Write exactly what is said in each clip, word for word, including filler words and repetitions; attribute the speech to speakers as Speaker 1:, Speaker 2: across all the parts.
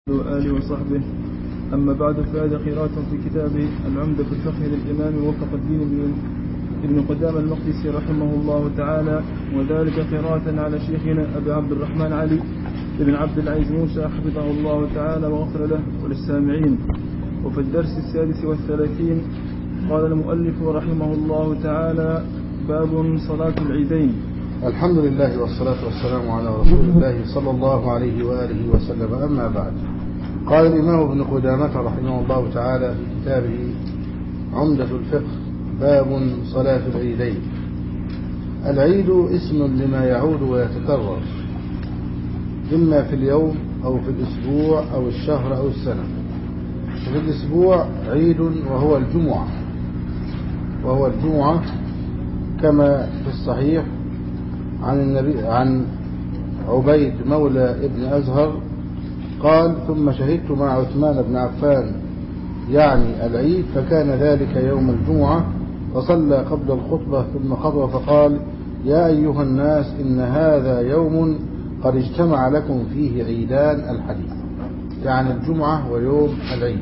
Speaker 1: وآله وصحبه. أما بعد، فهذا قراءة في كتاب العمدة في الفقه للإمام موفق الدين ابن قدامة المقدسي رحمه الله تعالى، وذلك قراءة على شيخنا أبي عبد الرحمن علي بن عبد العزيز موسى حفظه الله تعالى وغفر له وللسامعين. وفي الدرس السادس والثلاثين قال المؤلف رحمه الله تعالى: باب صلاة العيدين.
Speaker 2: الحمد لله والصلاة والسلام على رسول الله صلى الله عليه وآله وسلم. أما بعد، قال الإمام ابن قدامة رحمه الله تعالى في كتابه عمدة الفقه: باب صلاة العيدين. العيد اسم لما يعود ويتكرر، إما في اليوم أو في الأسبوع أو الشهر أو السنة. في الأسبوع عيد وهو الجمعة، وهو الجمعة كما في الصحيح عن النبي عن عبيد مولى ابن أزهر قال: ثم شهدت مع عثمان بن عفان يعني العيد، فكان ذلك يوم الجمعة، فصلى قبل الخطبة ثم خطب فقال: يا أيها الناس، إن هذا يوم قد اجتمع لكم فيه عيدان الحديث، يعني الجمعة ويوم العيد.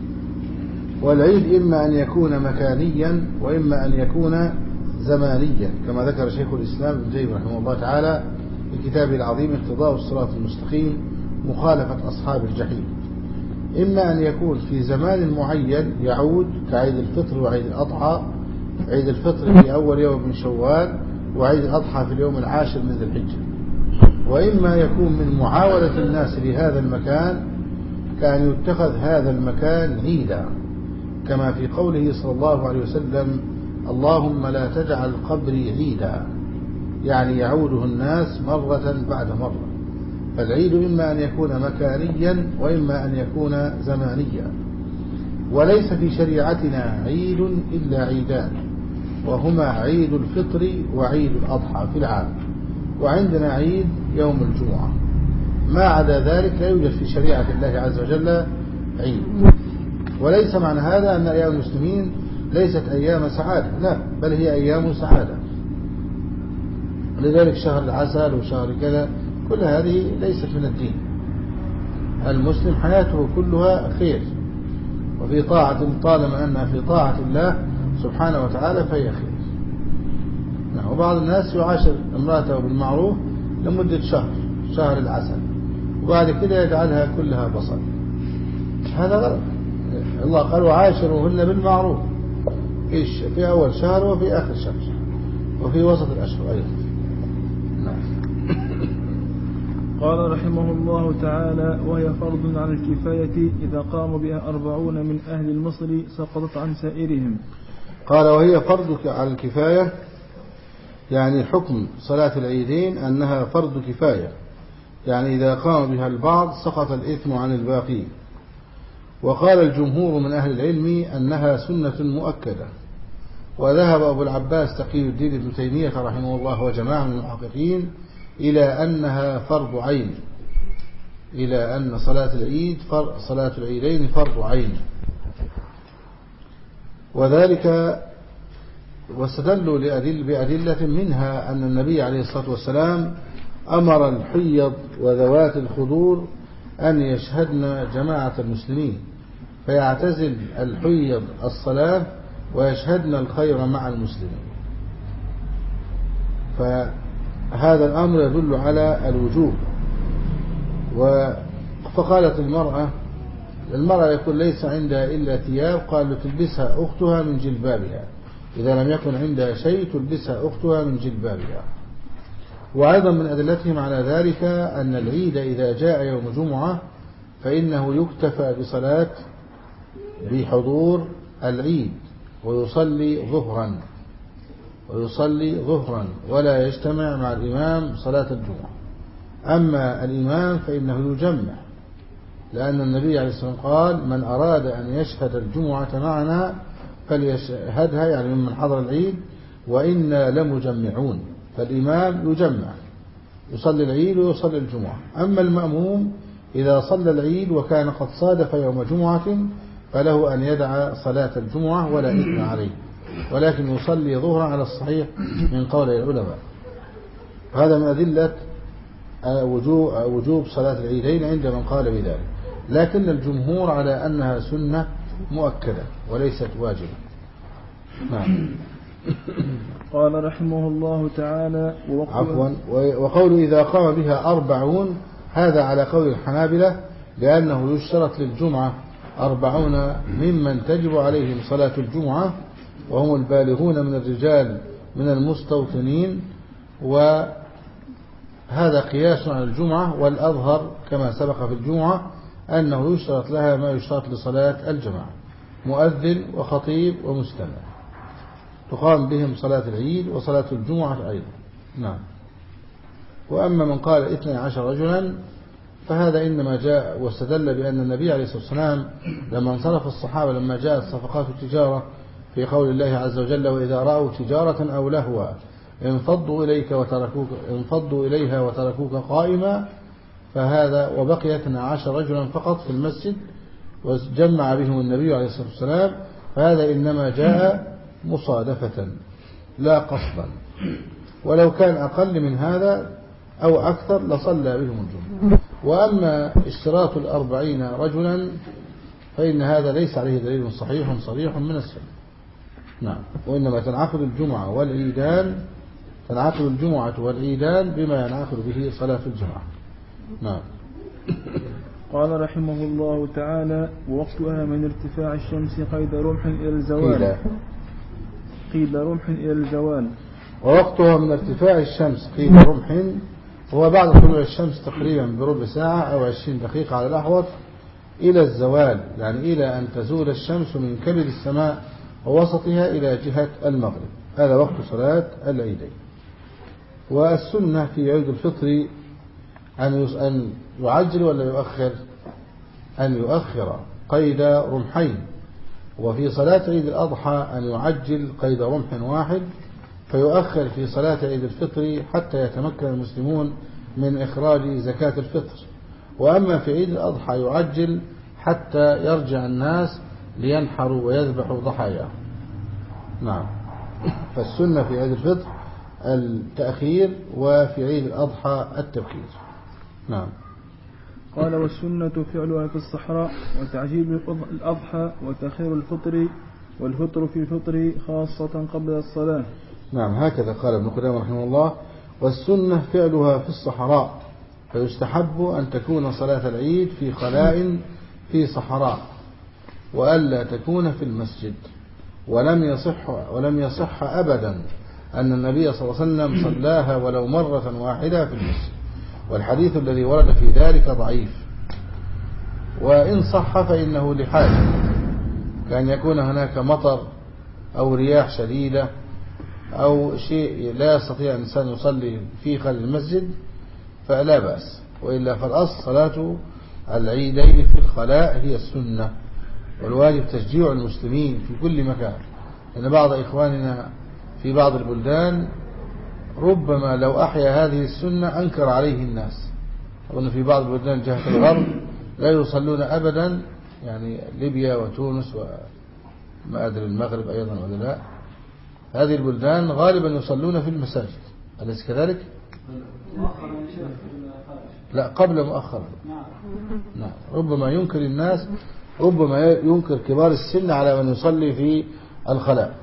Speaker 2: والعيد إما أن يكون مكانيا وإما أن يكون زمانيا، كما ذكر شيخ الإسلام ابن تيمية رحمه الله تعالى في كتابه العظيم اقتضاء الصراط المستقيم مخالفة أصحاب الجحيم. إما أن يكون في زمان معين يعود كعيد الفطر وعيد الأضحى، عيد الفطر في أول يوم من شوال، وعيد الأضحى في اليوم العاشر من ذي الحجة. وإما يكون من معاولة الناس لهذا المكان، كأن يتخذ هذا المكان عيدا، كما في قوله صلى الله عليه وسلم: اللهم لا تجعل قبري عيدا، يعني يعوده الناس مرة بعد مرة. فالعيد إما أن يكون مكانيا وإما أن يكون زمانيا. وليس في شريعتنا عيد إلا عيدان، وهما عيد الفطر وعيد الأضحى في العام، وعندنا عيد يوم الجمعة. ما عدا ذلك لا يوجد في شريعة الله عز وجل عيد. وليس معنى هذا أن أيام المسلمين ليست أيام سعادة، لا، بل هي أيام سعادة. لذلك شهر العسل وشهر كذا، كل هذه ليست من الدين. المسلم حياته كلها خير وفي طاعة، طالما أنها في طاعة الله سبحانه وتعالى فهي خير. وبعض الناس يعاشر امرأته بالمعروف لمدة شهر، شهر العسل، وبعد كده يجعلها كلها بصل. هذا غلط. الله قال: وعاشروهن بالمعروف في أول شهر وفي آخر شهر وفي وسط الأشهر أيضا.
Speaker 1: قال رحمه الله تعالى: وهي فرض على الكفاية إذا قام بها أربعون من أهل المصر سقطت عن سائرهم.
Speaker 2: قال: وهي فرض على الكفاية، يعني حكم صلاة العيدين أنها فرض كفاية، يعني إذا قام بها البعض سقط الإثم عن الباقي. وقال الجمهور من أهل العلم أنها سنة مؤكدة. وذهب أبو العباس تقي الدين ابن تيمية رحمه الله وجماعة من المحققين إلى أنها فرض عين، إلى أن صلاة العيد فرض، صلاة العيدين فرض عين. وذلك واستدلوا لأدل بأدلة منها أن النبي عليه الصلاة والسلام أمر الحيض وذوات الخدور أن يشهدن جماعة المسلمين، فيعتزل الحيض الصلاة ويشهدن الخير مع المسلمين. فهذا الأمر يدل على الوجوب. فقالت المرأة المرأة يقول ليس عندها إلا ثياب، قال تلبسها أختها من جلبابها، إذا لم يكن عندها شيء تلبسها أختها من جلبابها. وأيضا من أدلتهم على ذلك أن العيد إذا جاء يوم جمعة فإنه يكتفى بصلاة بحضور العيد ويصلي ظهرا ويصلي ظهرا ولا يجتمع مع الإمام صلاة الجمعة. أما الإمام فإنه يجمع، لأن النبي عليه الصلاة والسلام قال: من أراد أن يشهد الجمعة معنا فليشهدها، يعني من حضر العيد، وإنا لمجمعون. فالإمام يجمع، يصلي العيد ويصلي الجمعة. أما المأموم إذا صلى العيد وكان قد صادف يوم جمعة فله أن يدع صلاة الجمعة ولا إثم عليه، ولكن يصلي ظهرا على الصحيح من قول العلماء. هذا من أدلة وجوب صلاة العيدين عند من قال بذلك. لكن الجمهور على أنها سنة مؤكدة وليست واجبة. نعم.
Speaker 1: قال رحمه الله تعالى
Speaker 2: عفوا وقول إذا قام بها أربعون هذا على قول الحنابلة لأنه يشترط للجمعة أربعون ممن تجب عليهم صلاة الجمعة وهم البالغون من الرجال من المستوطنين، وهذا قياس على الجمعة، والأظهر كما سبق في الجمعة أنه يشترط لها ما يشترط لصلاة الجماعة، مؤذن وخطيب ومستمع تقام بهم صلاة العيد وصلاة الجمعة أيضا. نعم. وأما من قال اثني عشر رجلا فهذا إنما جاء واستدل بأن النبي عليه الصلاة والسلام لما انصرف الصحابة لما جاءت صفقات التجارة في قول الله عز وجل وإذا رأوا تجارة أو لهوا انفضوا إليك وتركوك انفضوا إليها وتركوك قائما، فهذا وبقي اثني عشر رجلا فقط في المسجد وجمع بهم النبي عليه الصلاة والسلام، فهذا إنما جاء مصادفة لا قصدا، ولو كان أقل من هذا أو أكثر لصلى بهم الجمعة. وأما اشتراط الأربعين رجلا فإن هذا ليس عليه دليل صحيح صريح من السنة. نعم. وإنما تنعقد الجمعة والعيدان تنعقد الجمعة والعيدان بما ينعقد به صلاة الجمعة. نعم.
Speaker 1: قال رحمه الله تعالى ووقتها من ارتفاع الشمس قيد رمح إلى الزوال قيد رمح إلى الزوال
Speaker 2: ووقتها من ارتفاع الشمس قيد رمح هو بعد طلوع الشمس تقريبا بربع ساعة أو عشرين دقيقة على الأحوط إلى الزوال، يعني إلى أن تزول الشمس من كبد السماء ووسطها إلى جهة المغرب، هذا وقت صلاة العيدين. والسنة في عيد الفطر أن يعجل ولا يؤخر؟ أن يؤخر قيد رمحين. وفي صلاة عيد الأضحى أن يعجل قيد رمح واحد فيؤخر في صلاة عيد الفطر حتى يتمكن المسلمون من إخراج زكاة الفطر. وأما في عيد الأضحى يعجل حتى يرجع الناس لينحروا ويذبحوا ضحاياهم. نعم. فالسنة في عيد الفطر التأخير وفي عيد الأضحى التبكير. نعم.
Speaker 1: قال والسنة فعلها في الصحراء وتعجيل الأضحى وتأخير الفطر والفطر في الفطر خاصة قبل الصلاة.
Speaker 2: نعم. هكذا قال ابن قدامة رحمه الله والسنة فعلها في الصحراء فيستحب أن تكون صلاة العيد في خلاء في صحراء وألا تكون في المسجد. ولم يصح ولم يصح أبدا أن النبي صلى الله عليه وسلم صلاها ولو مرة واحدة في المسجد، والحديث الذي ورد في ذلك ضعيف. وإن صح فإنه لحاجة كأن يكون هناك مطر أو رياح شديدة أو شيء لا يستطيع الإنسان يصلي في خلال المسجد فلا بأس، وإلا فالأصل صلاة العيدين في الخلاء هي السنة، والواجب تشجيع المسلمين في كل مكان. لأن بعض إخواننا في بعض البلدان ربما لو أحيا هذه السنة أنكر عليه الناس. أظن في بعض البلدان جهة الغرب لا يصلون أبدا، يعني ليبيا وتونس وما أدري المغرب أيضا ولا لا، هذه البلدان غالبا يصلون في المساجد، أليس كذلك؟ لا قبل مؤخرا. نعم. ربما ينكر الناس، ربما ينكر كبار السن على من يصلي في الخلاء.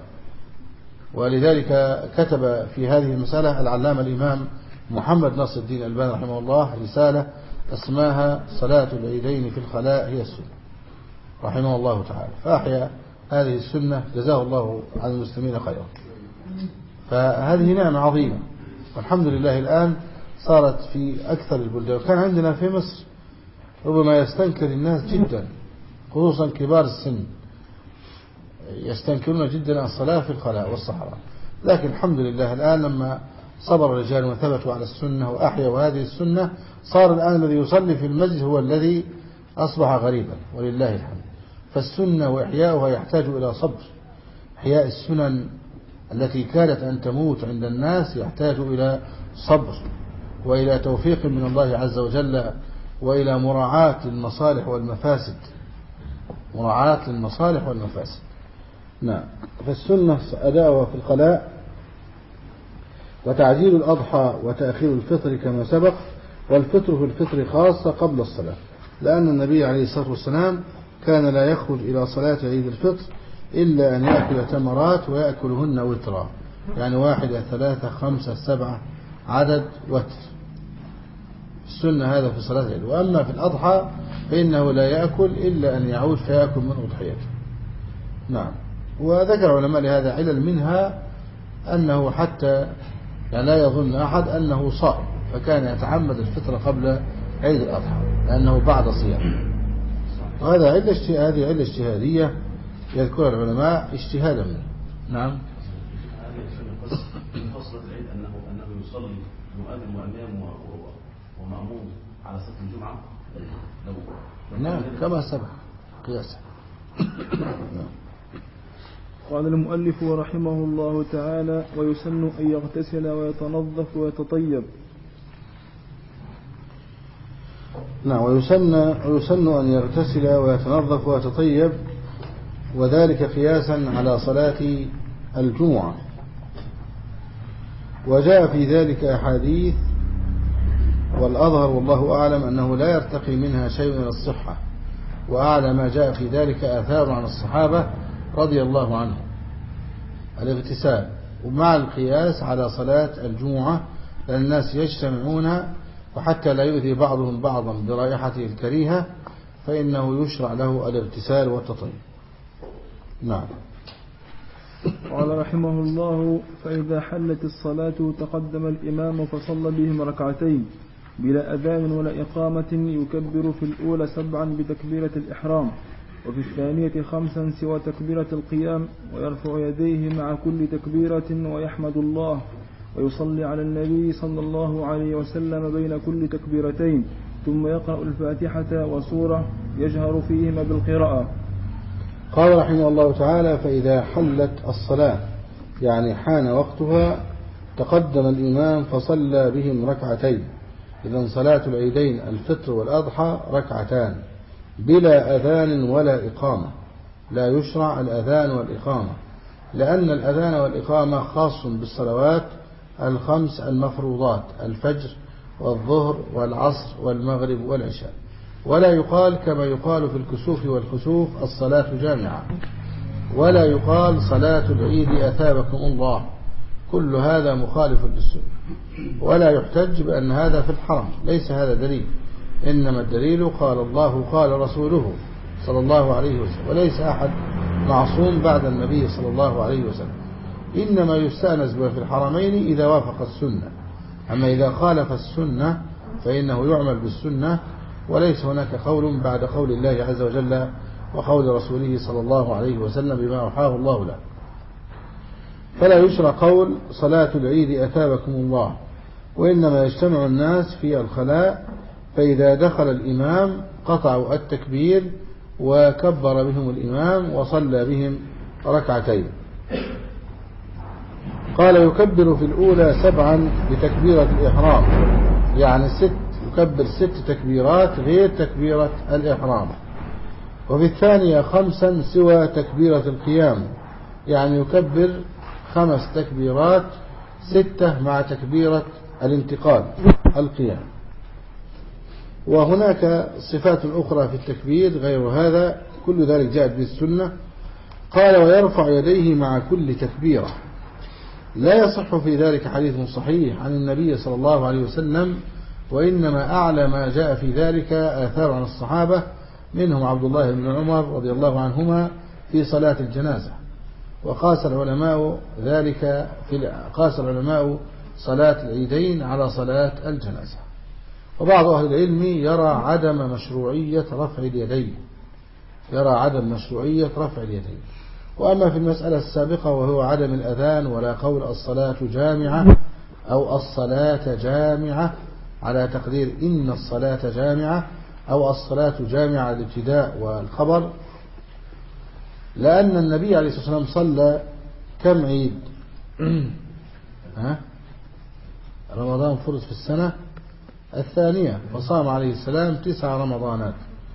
Speaker 2: ولذلك كتب في هذه المسألة العلامة الإمام محمد ناصر الدين الألباني رحمه الله رسالة اسمها صلاة العيدين في الخلاء هي السنة رحمه الله تعالى، فأحيا هذه السنة جزاه الله عن المسلمين خيرا. فهذه نعمة عظيمة، والحمد لله الآن صارت في أكثر البلدان. وكان عندنا في مصر ربما يستنكر الناس جدا خصوصا كبار السن يستنكرون جدا الصلاة في الخلاء والصحراء، لكن الحمد لله الآن لما صبر الرجال وثبتوا على السنة وأحيوا هذه السنة صار الآن الذي يصلي في المسجد هو الذي أصبح غريبا ولله الحمد. فالسنة وإحياؤها يحتاج إلى صبر. إحياء السنن التي كانت أن تموت عند الناس يحتاج إلى صبر وإلى توفيق من الله عز وجل وإلى مراعاة المصالح والمفاسد، مراعاة المصالح والمفاسد. نعم. فالسنة أداؤها في الخلاء وتعجيل الأضحى وتأخير الفطر كما سبق، والفطر في الفطر خاصة قبل الصلاة. لأن النبي عليه الصلاة والسلام كان لا يخرج إلى صلاة عيد الفطر إلا أن يأكل تمرات ويأكلهن وترا، يعني واحدة ثلاثة خمسة سبعة عدد وتر. السنة هذا في صلاة العيد. وأما في الأضحى فإنه لا يأكل إلا أن يعود فيأكل من أضحيته. نعم. وذكر علماء لهذا علل، منها أنه حتى يعني لا يظن أحد أنه صائم فكان يتعمد الفطر قبل عيد الأضحى لأنه بعد صيام. وهذا علة هذه علة اجتهادية يذكرها العلماء اجتهادا منه. نعم.
Speaker 3: من فصل العيد أنه أنه يصلي مؤذن وإمام ومأموم على صلاة الجمعة.
Speaker 2: نعم كما سبق قياسا.
Speaker 1: قال المؤلف رحمه الله تعالى: ويسن أن يغتسل ويتنظف ويتطيب.
Speaker 2: نعم. ويسن ويسن أن يغتسل ويتنظف ويتطيب، وذلك قياسا على صلاة الجمعة. وجاء في ذلك أحاديث، والأظهر والله أعلم أنه لا يرتقي منها شيء من الصحة، وأعلى ما جاء في ذلك آثار عن الصحابة رضي الله عنهم الاغتسال، ومع القياس على صلاة الجمعة، لأن الناس يجتمعون، وحتى لا يؤذي بعضهم بعضا برائحته الكريهة فإنه يشرع له الاغتسال والتطيب. نعم.
Speaker 1: قال رحمه الله: فإذا حلت الصلاة تقدم الإمام فصلى بهم ركعتين بلا أذان ولا إقامة، يكبر في الأولى سبعا بتكبيرة الإحرام، وفي الثانية خمسا سوى تكبيرة القيام، ويرفع يديه مع كل تكبيرة ويحمد الله، ويصلي على النبي صلى الله عليه وسلم بين كل تكبيرتين، ثم يقرأ الفاتحة وسورة يجهر فيهما بالقراءة.
Speaker 2: قال رحمه الله تعالى: فإذا حلت الصلاة يعني حان وقتها تقدم الإمام فصلى بهم ركعتين. إذن صلاة العيدين الفطر والأضحى ركعتان بلا أذان ولا إقامة، لا يشرع الأذان والإقامة، لأن الأذان والإقامة خاص بالصلوات الخمس المفروضات: الفجر والظهر والعصر والمغرب والعشاء. ولا يقال كما يقال في الكسوف والخسوف الصلاة جامعة، ولا يقال صلاة العيد أثابكم الله، كل هذا مخالف للسنة. ولا يحتج بأن هذا في الحرم، ليس هذا دليل، إنما الدليل قال الله قال رسوله صلى الله عليه وسلم، وليس أحد معصوم بعد النبي صلى الله عليه وسلم. إنما يستأنس به في الحرمين إذا وافق السنة، أما إذا خالف السنة فإنه يعمل بالسنة، وليس هناك قول بعد قول الله عز وجل وقول رسوله صلى الله عليه وسلم بما أوحاه الله له. فلا يشرع قول صلاة العيد أثابكم الله، وإنما يجتمع الناس في الخلاء، فإذا دخل الإمام قطعوا التكبير وكبر بهم الإمام وصلى بهم ركعتين. قال: يكبر في الأولى سبعا بتكبيرة الإحرام، يعني ست يكبر ست تكبيرات غير تكبيرة الإحرام. وفي الثانية خمسا سوى تكبيرة القيام، يعني يكبر خمس تكبيرات، ستة مع تكبيرة الانتقال القيام. وهناك صفات أخرى في التكبير غير هذا، كل ذلك جاءت به السنة. قال: ويرفع يديه مع كل تكبيرة. لا يصح في ذلك حديث صحيح عن النبي صلى الله عليه وسلم، وإنما أعلى ما جاء في ذلك آثار عن الصحابة، منهم عبد الله بن عمر رضي الله عنهما في صلاة الجنازة. وقاس العلماء ذلك في قاس العلماء صلاة العيدين على صلاة الجنازة. وبعض أهل العلم يرى عدم مشروعية رفع اليدين يرى عدم مشروعية رفع اليدين. وأما في المسألة السابقة وهو عدم الأذان ولا قول الصلاة جامعة أو الصلاة جامعة على تقدير إن الصلاة جامعة أو الصلاة جامعة الابتداء والخبر، لأن النبي عليه الصلاة والسلام صلى كم عيد؟ ها؟ رمضان فرض في السنة الثانية، فصام عليه السلام تسع رمضانات،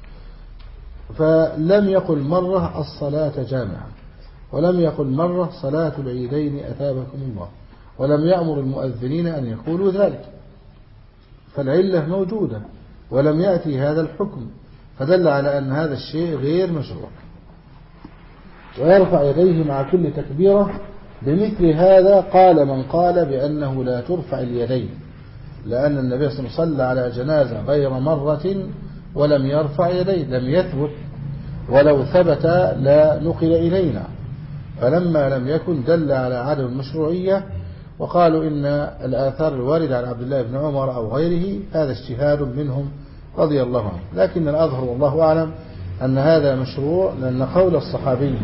Speaker 2: فلم يقل مرة الصلاة جامعة، ولم يقل مرة صلاة العيدين أثابكم الله، ولم يأمر المؤذنين أن يقولوا ذلك، فالعلة موجودة ولم يأتي هذا الحكم. فدل على أن هذا الشيء غير مشروع. ويرفع يديه مع كل تكبيرة. بمثل هذا قال من قال بأنه لا ترفع اليدين، لأن النبي صلى الله عليه وسلم صلى على جنازة غير مرة ولم يرفع يديه، لم يثبت، ولو ثبت لا نقل إلينا، فلما لم يكن دل على عدم المشروعية. وقالوا إن الآثار الواردة عن عبد الله بن عمر أو غيره هذا اجتهاد منهم رضي الله عنه، لكن الأظهر والله أعلم أن هذا مشروع، لأن قول الصحابي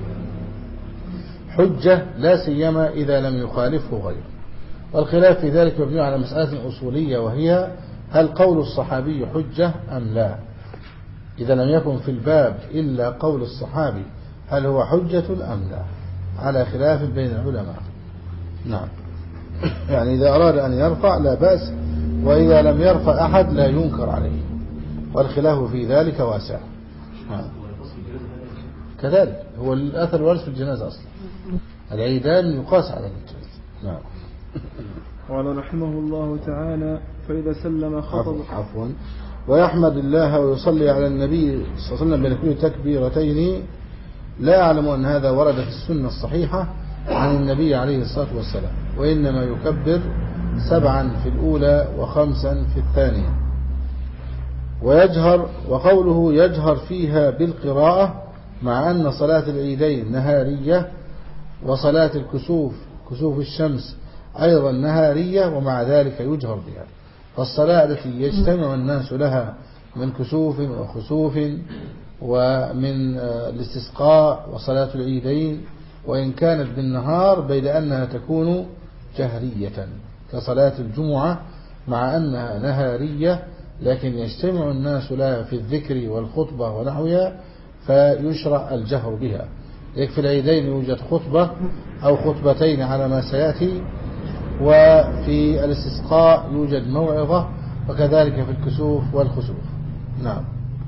Speaker 2: حجة لا سيما إذا لم يخالفه غيره. والخلاف في ذلك مبني على مسألة أصولية، وهي هل قول الصحابي حجة أم لا؟ إذا لم يكن في الباب إلا قول الصحابي هل هو حجة أم لا؟ على خلاف بين العلماء. نعم، يعني إذا أراد أن يرفع لا بأس، وإذا لم يرفع أحد لا ينكر عليه، والخلاف في ذلك واسع. نعم. كذلك هو الأثر الوارث في الجنازة أصلا، العيدان يقاس على الجنازة. نعم.
Speaker 1: قال رحمه الله تعالى: فإذا سلم خطب.
Speaker 2: عفوا. ويحمد الله ويصلي على النبي صلى الله عليه وسلم بين كل تكبيرتين. لا أعلم أن هذا ورد في السنة الصحيحة عن النبي عليه الصلاة والسلام، وإنما يكبر سبعا في الأولى وخمسا في الثانية. ويجهر، وقوله يجهر فيها بالقراءة، مع أن صلاة العيدين نهارية، وصلاة الكسوف كسوف الشمس أيضا نهارية، ومع ذلك يجهر بها. فالصلاة التي يجتمع الناس لها من كسوف وخسوف ومن الاستسقاء وصلاة العيدين، وإن كانت بالنهار، بين أنها تكون جهرية كصلاة الجمعة، مع أنها نهارية، لكن يجتمع الناس لها في الذكر والخطبة ونحوها، فيشرع الجهر بها. يكفي العيدين يوجد خطبة أو خطبتين على ما سيأتي، وفي الاستسقاء يوجد موعظة، وكذلك في الكسوف والخسوف. نعم.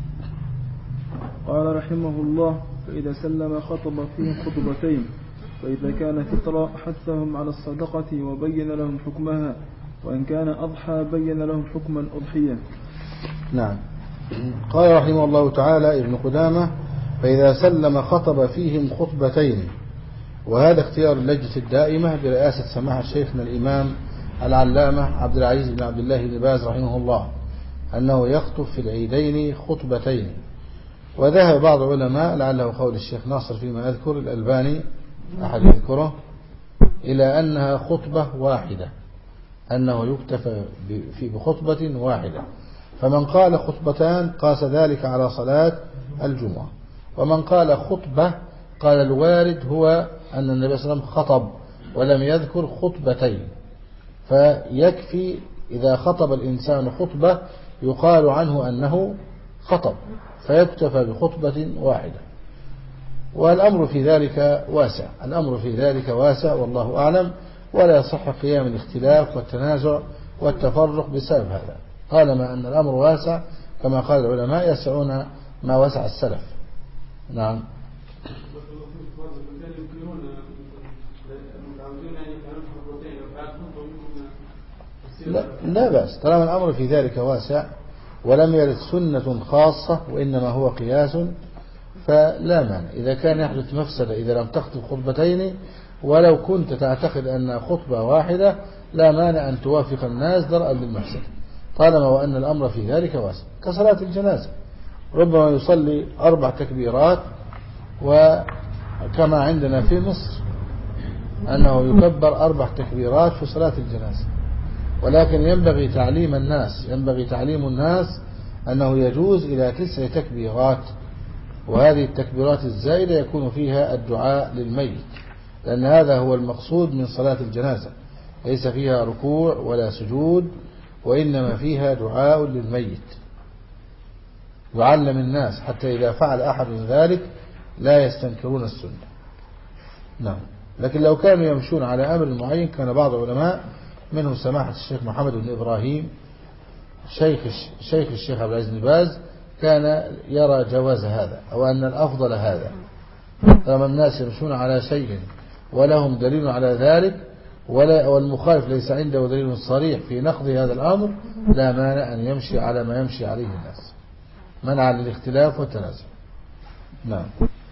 Speaker 1: قال رحمه الله: فإذا سلم خطب فيهم خطبتين، فإذا كان فطرا حثهم على الصدقة وبين لهم حكمها، وإن كان أضحى بين لهم حكم الأضحية.
Speaker 2: نعم. قال رحمه الله تعالى ابن قدامة: فإذا سلم خطب فيهم خطبتين. وهذا اختيار اللجنة الدائمة برئاسة سماحة شيخنا الإمام العلامة عبد العزيز بن عبد الله بن باز رحمه الله، أنه يخطب في العيدين خطبتين. وذهب بعض العلماء، لعله قول الشيخ ناصر فيما أذكر، الألباني أحد يذكره، إلى أنها خطبة واحدة، أنه يكتفى بخطبة واحدة. فمن قال خطبتان قاس ذلك على صلاة الجمعة، ومن قال خطبة قال الوارد هو أن النبي صلى الله عليه وسلم خطب ولم يذكر خطبتين، فيكفي إذا خطب الإنسان خطبة يقال عنه أنه خطب، فيكتفى بخطبة واحدة. والأمر في ذلك واسع، الأمر في ذلك واسع والله أعلم، ولا يصح قيام الاختلاف والتنازع والتفرق بسبب هذا، طالما أن الأمر واسع كما قال العلماء يسعون ما وسع السلف. نعم. لا, لا بأس، طالما الأمر في ذلك واسع ولم يرد سنة خاصة وإنما هو قياس، فلا مانع. إذا كان يحدث مفسدة إذا لم تخطب خطبتين، ولو كنت تعتقد أن خطبة واحدة، لا مانع أن توافق الناس درءا للمفسدة، طالما وأن الأمر في ذلك واسع. كصلاة الجنازة ربما يصلي أربع تكبيرات، وكما عندنا في مصر أنه يكبر أربع تكبيرات في صلاة الجنازة، ولكن ينبغي تعليم الناس ينبغي تعليم الناس أنه يجوز إلى تسع تكبيرات، وهذه التكبيرات الزائدة يكون فيها الدعاء للميت، لأن هذا هو المقصود من صلاة الجنازة، ليس فيها ركوع ولا سجود، وإنما فيها دعاء للميت يعلم الناس حتى إذا فعل أحد ذلك لا يستنكرون السنة. نعم. لكن لو كانوا يمشون على أمر معين، كان بعض العلماء منهم سماحة الشيخ محمد بن إبراهيم شيخ شيخ الشيخ عبد العزيز بن باز، كان يرى جواز هذا أو أن الأفضل هذا، طالما الناس يمشون على شيء ولهم دليل على ذلك، ولا والمخالف ليس عنده دليل صريح في نقض هذا الأمر، لا مانع أن يمشي على ما يمشي عليه الناس. منعا للاختلاف والتنازع. نعم.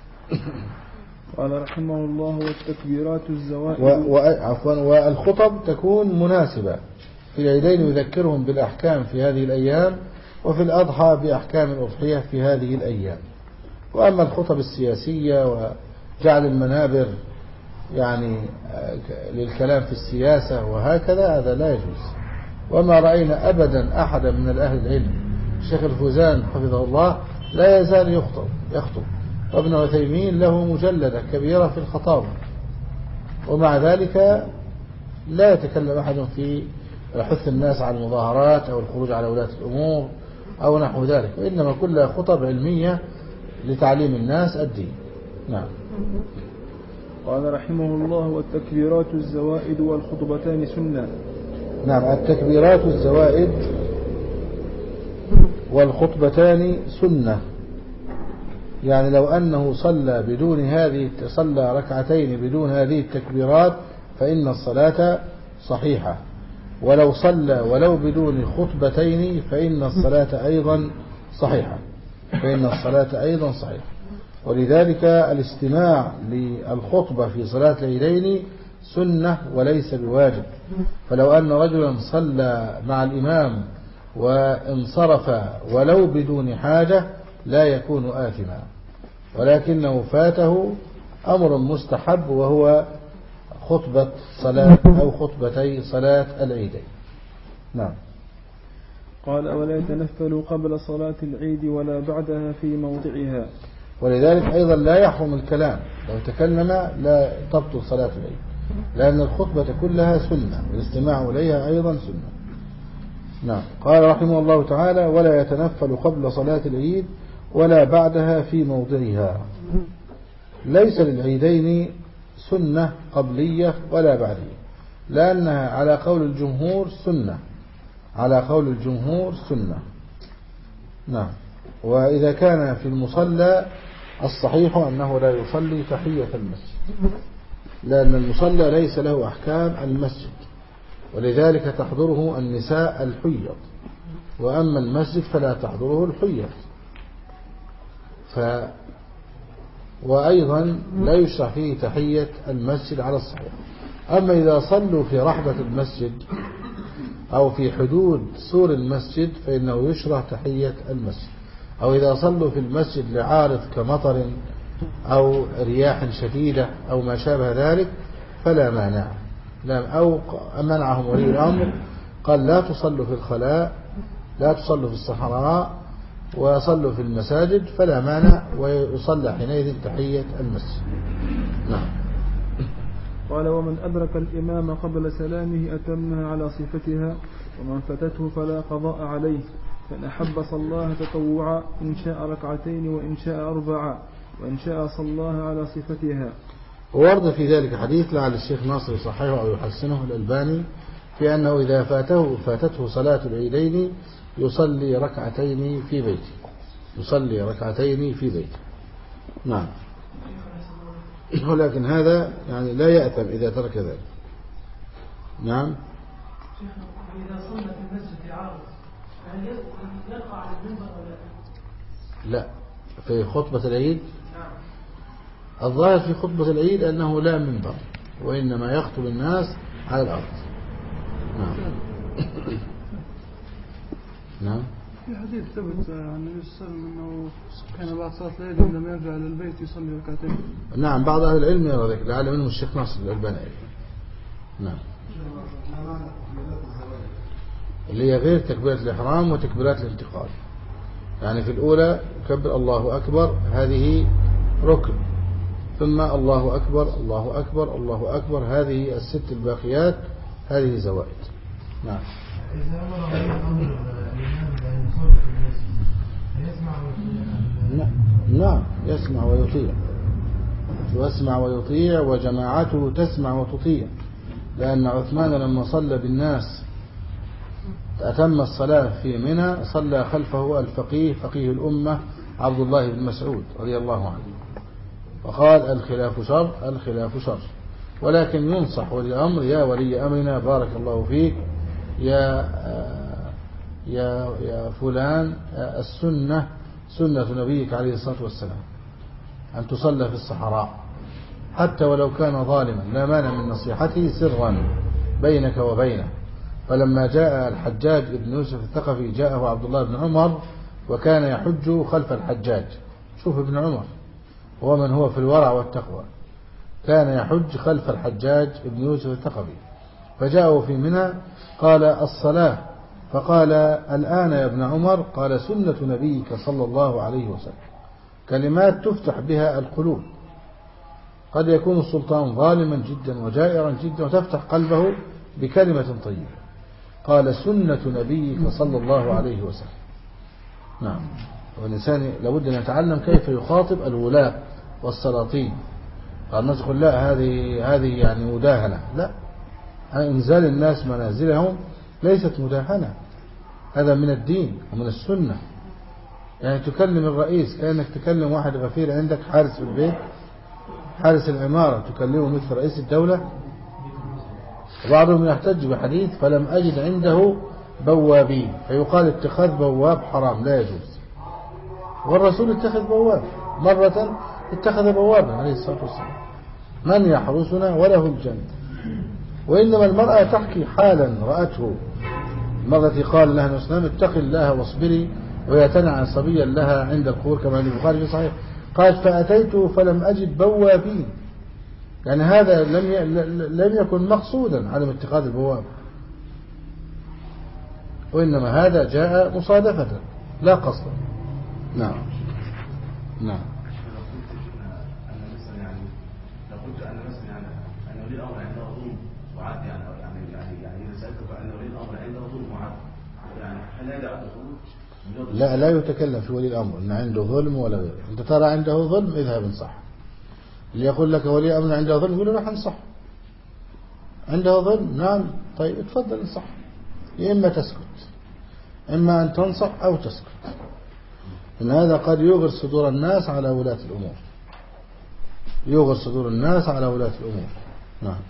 Speaker 1: قال رحمه الله والتكبيرات الزوائد
Speaker 2: و... و... عفوا والخطب تكون مناسبة في العيدين يذكرهم بالأحكام في هذه الأيام، وفي الأضحى بأحكام الأضحية في هذه الأيام. وأما الخطب السياسية وجعل المنابر يعني للكلام في السياسة وهكذا هذا لا يجوز. وما رأينا أبدا أحدا من الأهل العلم، الشيخ الفوزان حفظه الله لا يزال يخطب يخطب وابن عثيمين له مجلدة كبيرة في الخطابة، ومع ذلك لا يتكلم أحد في حث الناس على المظاهرات أو الخروج على ولاة الأمور أو نحو ذلك، وإنما كلها خطب علمية لتعليم الناس الدين. نعم.
Speaker 1: قال رحمه الله والتكبيرات الزوائد والخطبتان سنة.
Speaker 2: نعم، التكبيرات الزوائد والخطبتان سنة، يعني لو أنه صلى بدون هذه صلى ركعتين بدون هذه التكبيرات فإن الصلاة صحيحة، ولو صلى ولو بدون خطبتين فإن الصلاة أيضا صحيحة فإن الصلاة أيضا صحيحة. ولذلك الاستماع للخطبة في صلاة العيدين سنة وليس بواجب. فلو أن رجلا صلى مع الإمام وانصرف ولو بدون حاجة لا يكون آثما، ولكنه فاته أمر مستحب وهو خطبة صلاة أو خطبتي صلاة العيدين. نعم.
Speaker 1: قال ولا يتنفل قبل صلاة العيد ولا بعدها في موضعها.
Speaker 2: ولذلك أيضا لا يحرم الكلام، لو تكلم لا تبطل صلاة العيد، لأن الخطبة كلها سنة والاستماع إليها أيضا سنة. نعم. قال رحمه الله تعالى ولا يتنفل قبل صلاة العيد ولا بعدها في موضعها. ليس للعيدين سنة قبلية ولا بعدية، لأنها على قول الجمهور سنة على قول الجمهور سنة. نعم. وإذا كان في المصلى الصحيح أنه لا يصلي تحية المسجد، لأن المصلى ليس له أحكام المسجد، ولذلك تحضره النساء الحيض، وأما المسجد فلا تحضره الحيض. ف وأيضا لا يشرع فيه تحية المسجد على الصحيح. أما إذا صلوا في رحبة المسجد أو في حدود سور المسجد فإنه يشرع تحية المسجد، أو إذا صلوا في المسجد لعارض كمطر أو رياح شديدة أو ما شابه ذلك فلا مانع. أو منعهم ولي الأمر قال لا تصلوا في الخلاء لا تصلوا في الصحراء وصلوا في المساجد فلا مانع، ويصلى حينئذ تحية المسجد. نعم.
Speaker 1: قال ومن أدرك الإمام قبل سلامه أتمها على صفتها، ومن فتته فلا قضاء عليه، فإن أحب صلاها تطوعا إن شاء ركعتين وإن شاء أربعا وإن شاء صلاها على صفتها.
Speaker 2: وورد في ذلك حديث لعل الشيخ ناصر يصححه أو يحسنه الألباني في أنه إذا فاته فاتته صلاة العيدين يصلي ركعتين في بيته يصلي ركعتين في بيته. نعم. ولكن هذا يعني لا يأثم إذا ترك ذلك. نعم.
Speaker 4: إذا صلى في المسجد عارض هل يقع على المنبر ولا
Speaker 2: لا؟ في خطبة العيد
Speaker 4: نعم.
Speaker 2: الظاهر في خطبة العيد أنه لا منبر، وإنما يخطب الناس على الأرض. نعم. نعم.
Speaker 5: في حديث ثبت عن النبي صلى الله عليه وسلم أنه كان بعد صلاة الليل عندما يرجع إلى البيت يصلي ركعتين.
Speaker 2: نعم، بعض أهل العلم يرى ذلك، لعل منهم الشيخ ناصر الألباني. نعم. اللي هي غير تكبيرة الإحرام وتكبيرات الانتقال. يعني في الأولى كبر الله أكبر هذه ركن، ثم الله أكبر الله أكبر الله أكبر هذه الست الباقيات هذه زوائد. نعم.
Speaker 6: إذا أمر الإمام أن يصلي في المسجد يسمع ويطيع.
Speaker 2: نعم يسمع ويطيع يسمع ويطيع وجماعته تسمع وتطيع، لأن عثمان لما صلى بالناس أتم الصلاة في منى صلى خلفه الفقيه فقيه الأمة عبد الله بن مسعود رضي الله عنه، وقال الخلاف شر الخلاف شر. ولكن ينصح ولي الأمر يا ولي أمرنا بارك الله فيك يا يا يا فلان السنة سنة نبيك عليه الصلاة والسلام أن تصلى في الصحراء حتى ولو كان ظالما، لا مانع من نصيحته سرا بينك وبينه. فلما جاء الحجاج بن يوسف الثقفي جاءه عبد الله بن عمر وكان يحج خلف الحجاج. شوف ابن عمر هو من هو في الورع والتقوى، كان يحج خلف الحجاج بن يوسف الثقفي، فجاءه في منى قال الصلاة، فقال الآن يا ابن عمر؟ قال سنة نبيك صلى الله عليه وسلم، كلمات تفتح بها القلوب. قد يكون السلطان ظالما جدا وجائرا جدا وتفتح قلبه بكلمة طيبة. قال سنة نبيك صلى الله عليه وسلم. نعم، والإنسان لابد أن يتعلم كيف يخاطب الولاة والسلاطين. قال الناس يقول لا هذه هذه يعني مداهنة، لا، إنزال الناس منازلهم ليست مداهنة، هذا من الدين ومن السنة. يعني تكلم الرئيس كأنك تكلم واحد غفير عندك حارس في البيت، حارس العمارة تكلمه مثل رئيس الدولة. وبعضهم يحتج بحديث فلم أجد عنده بوابين، فيقال اتخاذ بواب حرام لا يجوز، والرسول اتخذ بواب مرة، اتخذ بوابا عليه الصلاة والسلام، من يحرسنا وله الجنة. وإنما المرأة تحكي حالا رأته، المرة التي قال لها الإسلام اتق الله واصبري وهي تنعى صبيا لها عند القبور كما عند البخاري في صحيح، قالت فأتيته فلم أجد بوابين، يعني هذا لم لم يكن مقصودا عدم اتخاذ البواب، وإنما هذا جاء مصادفة لا قصدا. نعم نعم.
Speaker 3: أن مثلا يعني لو قلت أن مثلا يعني أن ولي الأمر عنده ظلم وعد يعني يعني يعني يعني إذا سألتك أن ولي الأمر عنده ظلم وعد، يعني هل هذا أدخل؟
Speaker 2: لا لا يتكلم في ولي الأمر أن عنده ظلم ولا غيره. أنت ترى عنده ظلم اذهب انصح. اللي يقول لك ولي أمر عنده ظلم يقول له راح انصح. عنده ظلم نعم طيب اتفضل انصح، يا إما تسكت إما أن تنصح أو تسكت. إن هذا قد يغر صدور الناس على ولاة الأمور، يغر صدور الناس على ولاة الأمور. نعم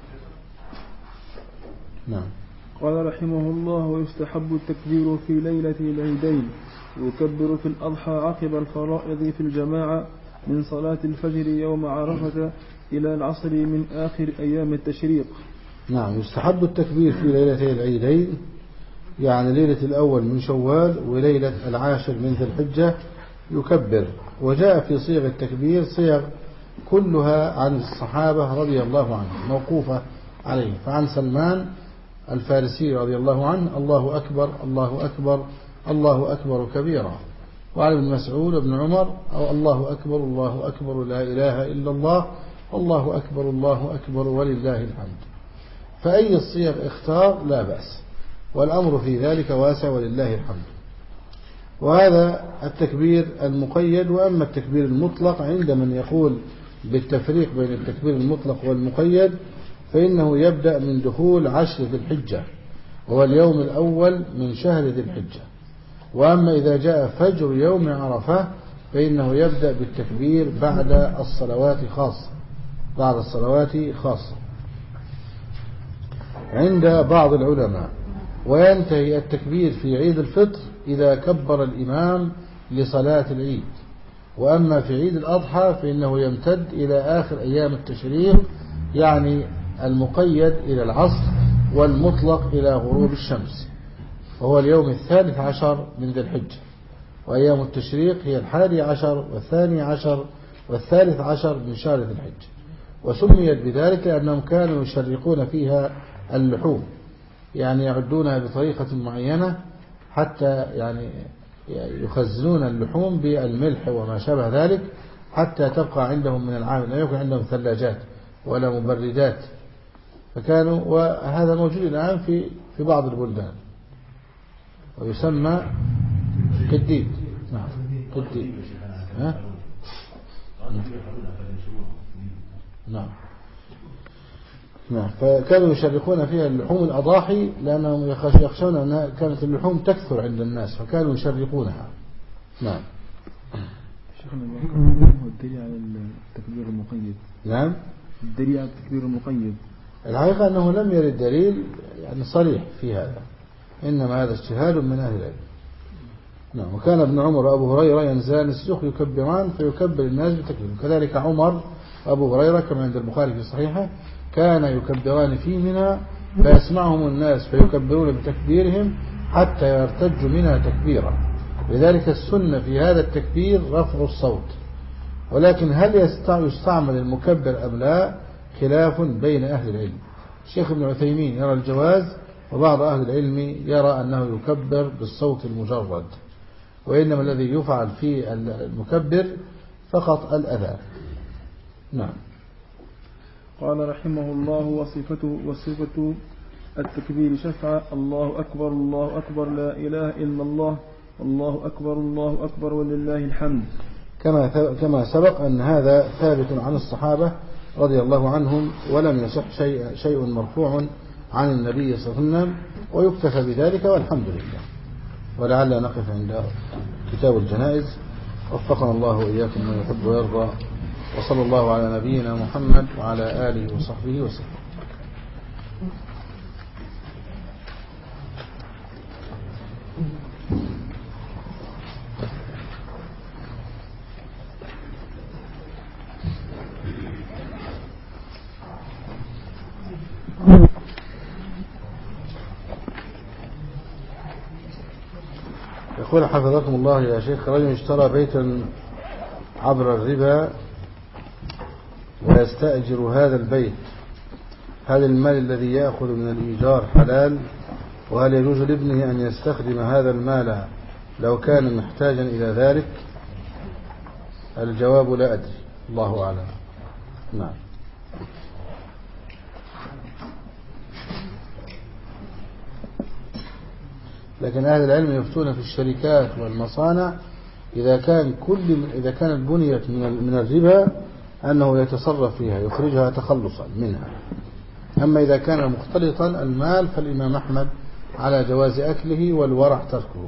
Speaker 2: نعم.
Speaker 1: قال رحمه الله ويستحب التكبير في ليلة العيدين، يكبر في الأضحى عقب الفرائض في الجماعة من صلاة الفجر يوم عرفة إلى العصر من آخر أيام التشريق.
Speaker 2: نعم، يستحب التكبير في ليلتي العيدين، يعني ليلة الأول من شوال وليلة العاشر من ذي الحجة يكبر. وجاء في صيغ التكبير صيغ كلها عن الصحابة رضي الله عنهم موقوفة عليه. فعن سلمان الفارسي رضي الله عنه الله أكبر الله أكبر الله أكبر كبيرا، وعن ابن مسعود بن عمر أو الله أكبر الله أكبر لا إله إلا الله الله أكبر الله أكبر ولله الحمد. فأي الصيغ اختار لا بأس، والأمر في ذلك واسع ولله الحمد. وهذا التكبير المقيد. وأما التكبير المطلق عند من يقول بالتفريق بين التكبير المطلق والمقيد فإنه يبدأ من دخول عشر ذي الحجة وهو اليوم الأول من شهر ذي الحجة. وأما إذا جاء فجر يوم عرفة فإنه يبدأ بالتكبير بعد الصلوات خاصة بعد الصلوات خاصة عند بعض العلماء. وينتهي التكبير في عيد الفطر إذا كبر الإمام لصلاة العيد. وأما في عيد الأضحى فإنه يمتد إلى آخر أيام التشريق، يعني المقيد إلى العصر والمطلق إلى غروب الشمس، وهو اليوم الثالث عشر من ذي الحجة. وأيام التشريق هي الحادي عشر والثاني عشر والثالث عشر من شهر ذي الحجة. وسميت بذلك لأنهم كانوا يشرقون فيها اللحوم، يعني يعدونها بطريقة معينة حتى يعني يخزنون اللحوم بالملح وما شابه ذلك حتى تبقى عندهم من العام، لا يكون عندهم ثلاجات ولا مبردات. فكانوا، وهذا موجود الآن في في بعض البلدان، ويسمى كديد. نعم كديد. ها؟ نعم نعم. فكانوا يشرقون فيها اللحوم الأضاحي لأنهم يخشون أن كانت اللحوم تكثر عند الناس فكانوا يشرقونها. نعم.
Speaker 1: شيخنا هو الدليل على التكبير المقيد.
Speaker 2: نعم
Speaker 1: الدليل على التكبير المقيد
Speaker 2: الحقيقة أنه لم يرد دليل يعني صريح في هذا، إنما هذا اجتهاد من أهل العلم. نعم. وكان ابن عمر وأبو هريرة ينزلان السوق يكبران فيكبر الناس بتكبير. كذلك عمر وأبو هريرة كما عند البخاري في صحيحه كان يكبران في منى فيسمعهم الناس فيكبرون بتكبيرهم حتى يرتج منها تكبيرا. لذلك السنة في هذا التكبير رفع الصوت، ولكن هل يستعمل المكبر أم لا خلاف بين أهل العلم. الشيخ ابن عثيمين يرى الجواز، وبعض أهل العلم يرى أنه يكبر بالصوت المجرد، وإنما الذي يفعل في المكبر فقط الأذان. نعم.
Speaker 1: قال رحمه الله وصفته وصفة التكبير شفع الله أكبر الله أكبر لا إله إلا الله الله أكبر الله أكبر ولله الحمد.
Speaker 2: كما كما سبق أن هذا ثابت عن الصحابة رضي الله عنهم، ولم يصح شيء شيء مرفوع عن النبي صلى الله عليه وسلم، ويكتفى بذلك والحمد لله. ولعل نقف عند كتاب الجنائز. وفقنا الله وإياكم من يحب ويرضى، وصلى الله على نبينا محمد وعلى آله وصحبه وسلم. يقول حفظكم الله يا شيخ: رجل اشترى بيتا عبر الربا ويستأجر هذا البيت، هل المال الذي يأخذ من الإيجار حلال؟ وهل يجوز لابنه أن يستخدم هذا المال لو كان محتاجا إلى ذلك؟ الجواب: لا أدري، الله أعلم. نعم. لكن أهل العلم يفتون في الشركات والمصانع إذا كان كل إذا كانت بنيت من الربا أنه يتصرف فيها يخرجها تخلصا منها. أما إذا كان مختلطا المال فالإمام أحمد على جواز أكله والورع تركه.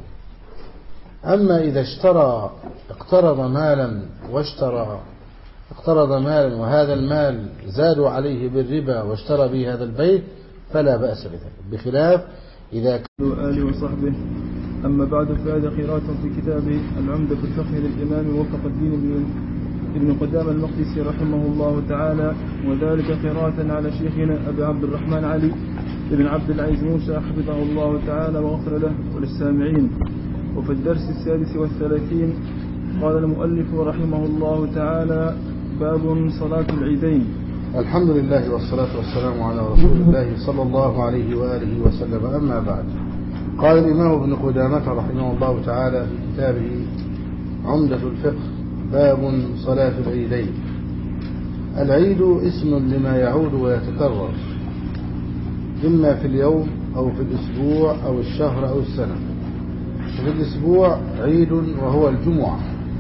Speaker 2: أما إذا اشترى اقترض مالا واشترى اقترض مالا وهذا المال زادوا عليه بالربا واشترى به هذا البيت فلا بأس بذلك، بخلاف إذا
Speaker 1: كان آله وصحبه. أما بعد، فهذا قراءة في كتاب العمدة في الفقه للإمام وفق الدين ابن قدامة المقدسي رحمه الله تعالى، وذلك قراءة على شيخنا أبي عبد الرحمن علي بن عبد العزيز موسى حفظه الله تعالى وغفر له وللسامعين. وفي الدرس السادس والثلاثين قال المؤلف رحمه الله تعالى: باب صلاة العيدين.
Speaker 2: الحمد لله والصلاة والسلام على رسول الله صلى الله عليه وآله وسلم. أما بعد، قال الإمام ابن قدامة رحمه الله تعالى في كتابه عمدة الفقه: باب صلاة العيدين. العيد اسم لما يعود ويتكرر، إما في اليوم أو في الأسبوع أو الشهر أو السنة. في الأسبوع عيد وهو الجمعة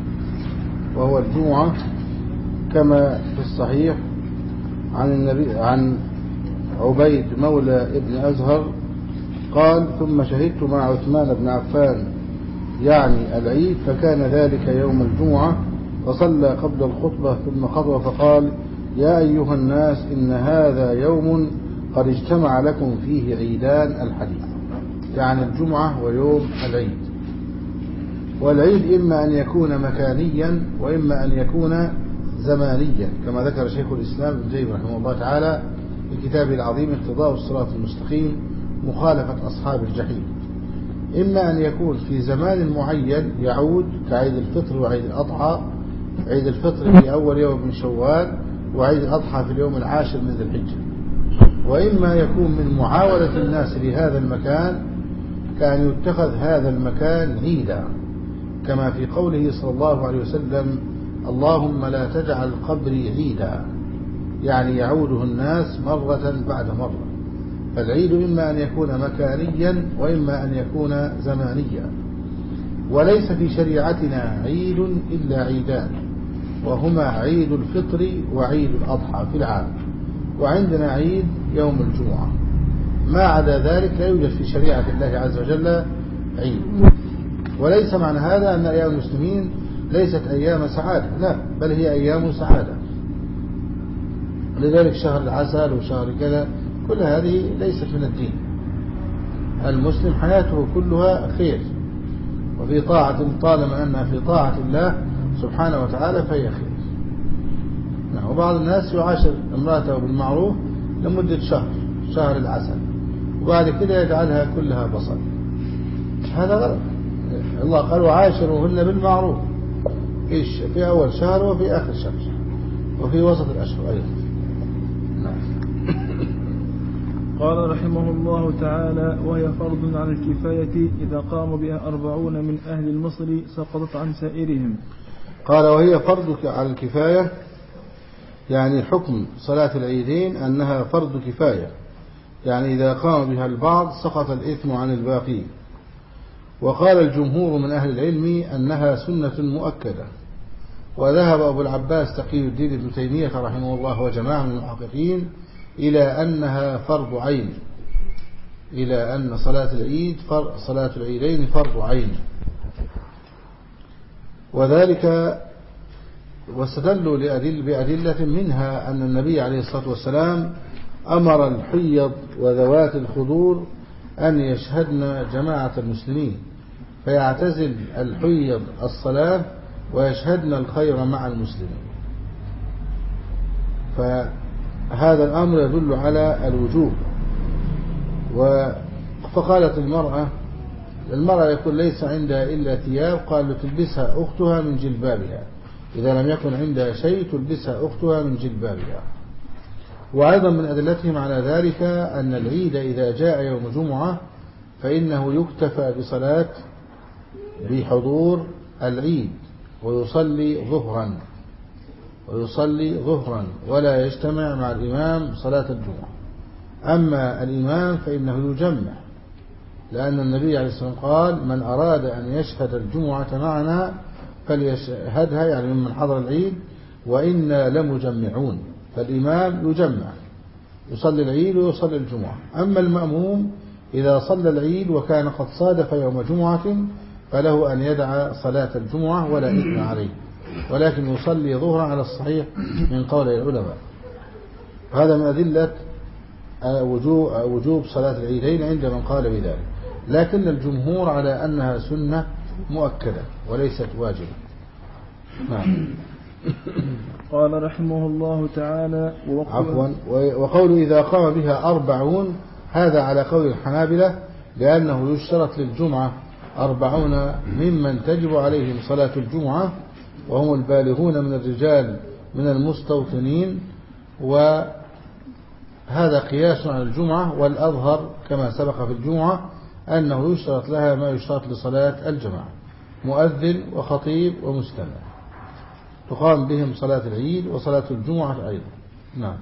Speaker 2: وهو الجمعة كما في الصحيح عن النبي عن عبيد مولى ابن أزهر قال: ثم شهدت مع عثمان بن عفان يعني العيد، فكان ذلك يوم الجمعة، فصلى قبل الخطبة ثم خطب فقال: يا أيها الناس، إن هذا يوم قد اجتمع لكم فيه عيدان. الحديث يعني الجمعة ويوم العيد. والعيد إما أن يكون مكانيا وإما أن يكون زمانيا، كما ذكر شيخ الإسلام ابن تيمية رحمه الله تعالى في كتابه العظيم اقتضاء الصراط المستقيم مخالفة أصحاب الجحيم. إما أن يكون في زمان معين يعود كعيد الفطر وعيد الأضحى، عيد الفطر في أول يوم من شوال، وعيد الأضحى في اليوم العاشر من ذي الحجة. وإما يكون من معاولة الناس لهذا المكان، كان يتخذ هذا المكان عيدا، كما في قوله صلى الله عليه وسلم: اللهم لا تجعل قبري عيدا، يعني يعوده الناس مرة بعد مرة. فالعيد إما أن يكون مكانيا وإما أن يكون زمانيا. وليس في شريعتنا عيد إلا عيدان، وهما عيد الفطر وعيد الأضحى في العام، وعندنا عيد يوم الجمعة. ما عدا ذلك لا يوجد في شريعة الله عز وجل عيد. وليس معنى هذا أن أيام المسلمين ليست أيام سعادة، لا، بل هي أيام سعادة. لذلك شهر العسل وشهر كذا كل هذه ليست من الدين. المسلم حياته كلها خير، وفي طاعة طالما أنها في طاعة الله سبحانه وتعالى فهي خير. نعم. وبعض الناس يعاشر امرأته بالمعروف لمدة شهر، شهر العسل، وبعد كده يجعلها كلها بصل. هذا غلط. الله قال وعاشروهن بالمعروف في في أول شهر وفي آخر شهر وفي وسط الأشهر أيضا. نعم.
Speaker 1: قال رحمه الله تعالى: وهي فرض على الكفاية إذا قام بها أربعون من أهل المصر سقطت عن سائرهم.
Speaker 2: قال وهي فرض على الكفاية، يعني حكم صلاة العيدين أنها فرض كفاية، يعني إذا قام بها البعض سقط الإثم عن الباقي. وقال الجمهور من أهل العلم أنها سنة مؤكدة. وذهب أبو العباس تقي الدين ابن تيمية رحمه الله وجماعة من المحققين إلى أنها فرض عين، إلى أن صلاة العيد فرض، صلاة العيدين فرض عين. وذلك واستدلوا لأدل بأدلة منها أن النبي عليه الصلاة والسلام أمر الحيض وذوات الخدور أن يشهدن جماعة المسلمين، فيعتزل الحيض الصلاة ويشهدن الخير مع المسلمين. فهذا الأمر يدل على الوجوب. فقالت المرأة المرأة يكون ليس عندها إلا ثياب، قال تلبسها أختها من جلبابها، إذا لم يكن عندها شيء تلبسها أختها من جلبابها. وأيضا من أدلتهم على ذلك أن العيد إذا جاء يوم جمعة فإنه يكتفى بصلاة بحضور العيد ويصلي ظهرا ويصلي ظهرا ولا يجتمع مع الإمام صلاة الجمعة. أما الإمام فإنه يجمع، لأن النبي عليه الصلاة والسلام قال من أراد أن يشهد الجمعة معنا فليشهدها، يعني ممن حضر العيد، وإنا لمجمعون. فالإمام يجمع يصلي العيد ويصلي الجمعة. أما المأموم إذا صلى العيد وكان قد صادف يوم جمعة فله أن يدع صلاة الجمعة ولا إثم عليه، ولكن يصلي ظهرا على الصحيح من قول العلماء. هذا من أدلة وجوب صلاة العيدين عند من قال بذلك، لكن الجمهور على أنها سنة مؤكدة وليست واجبة. نعم.
Speaker 1: قال رحمه الله تعالى:
Speaker 2: عفوا. وقول إذا قام بها أربعون هذا على قول الحنابلة، لأنه يشترط للجمعة أربعون ممن تجب عليهم صلاة الجمعة، وهم البالغون من الرجال من المستوطنين، وهذا قياس على الجمعة. والأظهر كما سبق في الجمعة أنه يشترط لها ما يشترط لصلاة الجماعة، مؤذن وخطيب ومستمع، تقام بهم صلاة العيد وصلاة الجمعة أيضا. نعم.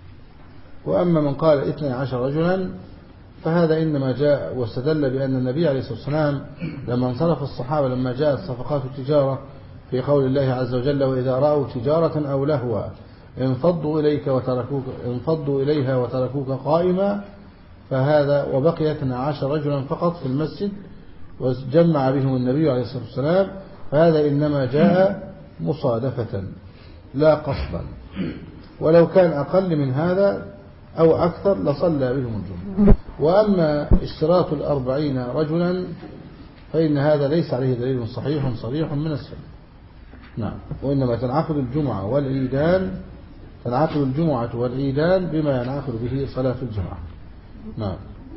Speaker 2: وأما من قال اثني عشر رجلا فهذا إنما جاء واستدل بأن النبي عليه الصلاة والسلام لما انصرف الصحابة لما جاءت صفقات التجارة في قول الله عز وجل: وإذا رأوا تجارة أو لهوا انفضوا إليك وتركوك انفضوا إليها وتركوك قائما، فهذا وبقي اثني عشر رجلا فقط في المسجد وجمع بهم النبي عليه الصلاة والسلام، فهذا إنما جاء مصادفة لا قصدا، ولو كان أقل من هذا أو أكثر لصلى بهم الجمعة. وأما اشتراط الأربعين رجلا فإن هذا ليس عليه دليل صحيح صريح من السنة. نعم. وإنما تنعقد الجمعة والعيدان تنعقد الجمعة والعيدان بما ينعقد به صلاة الجمعة. نعم.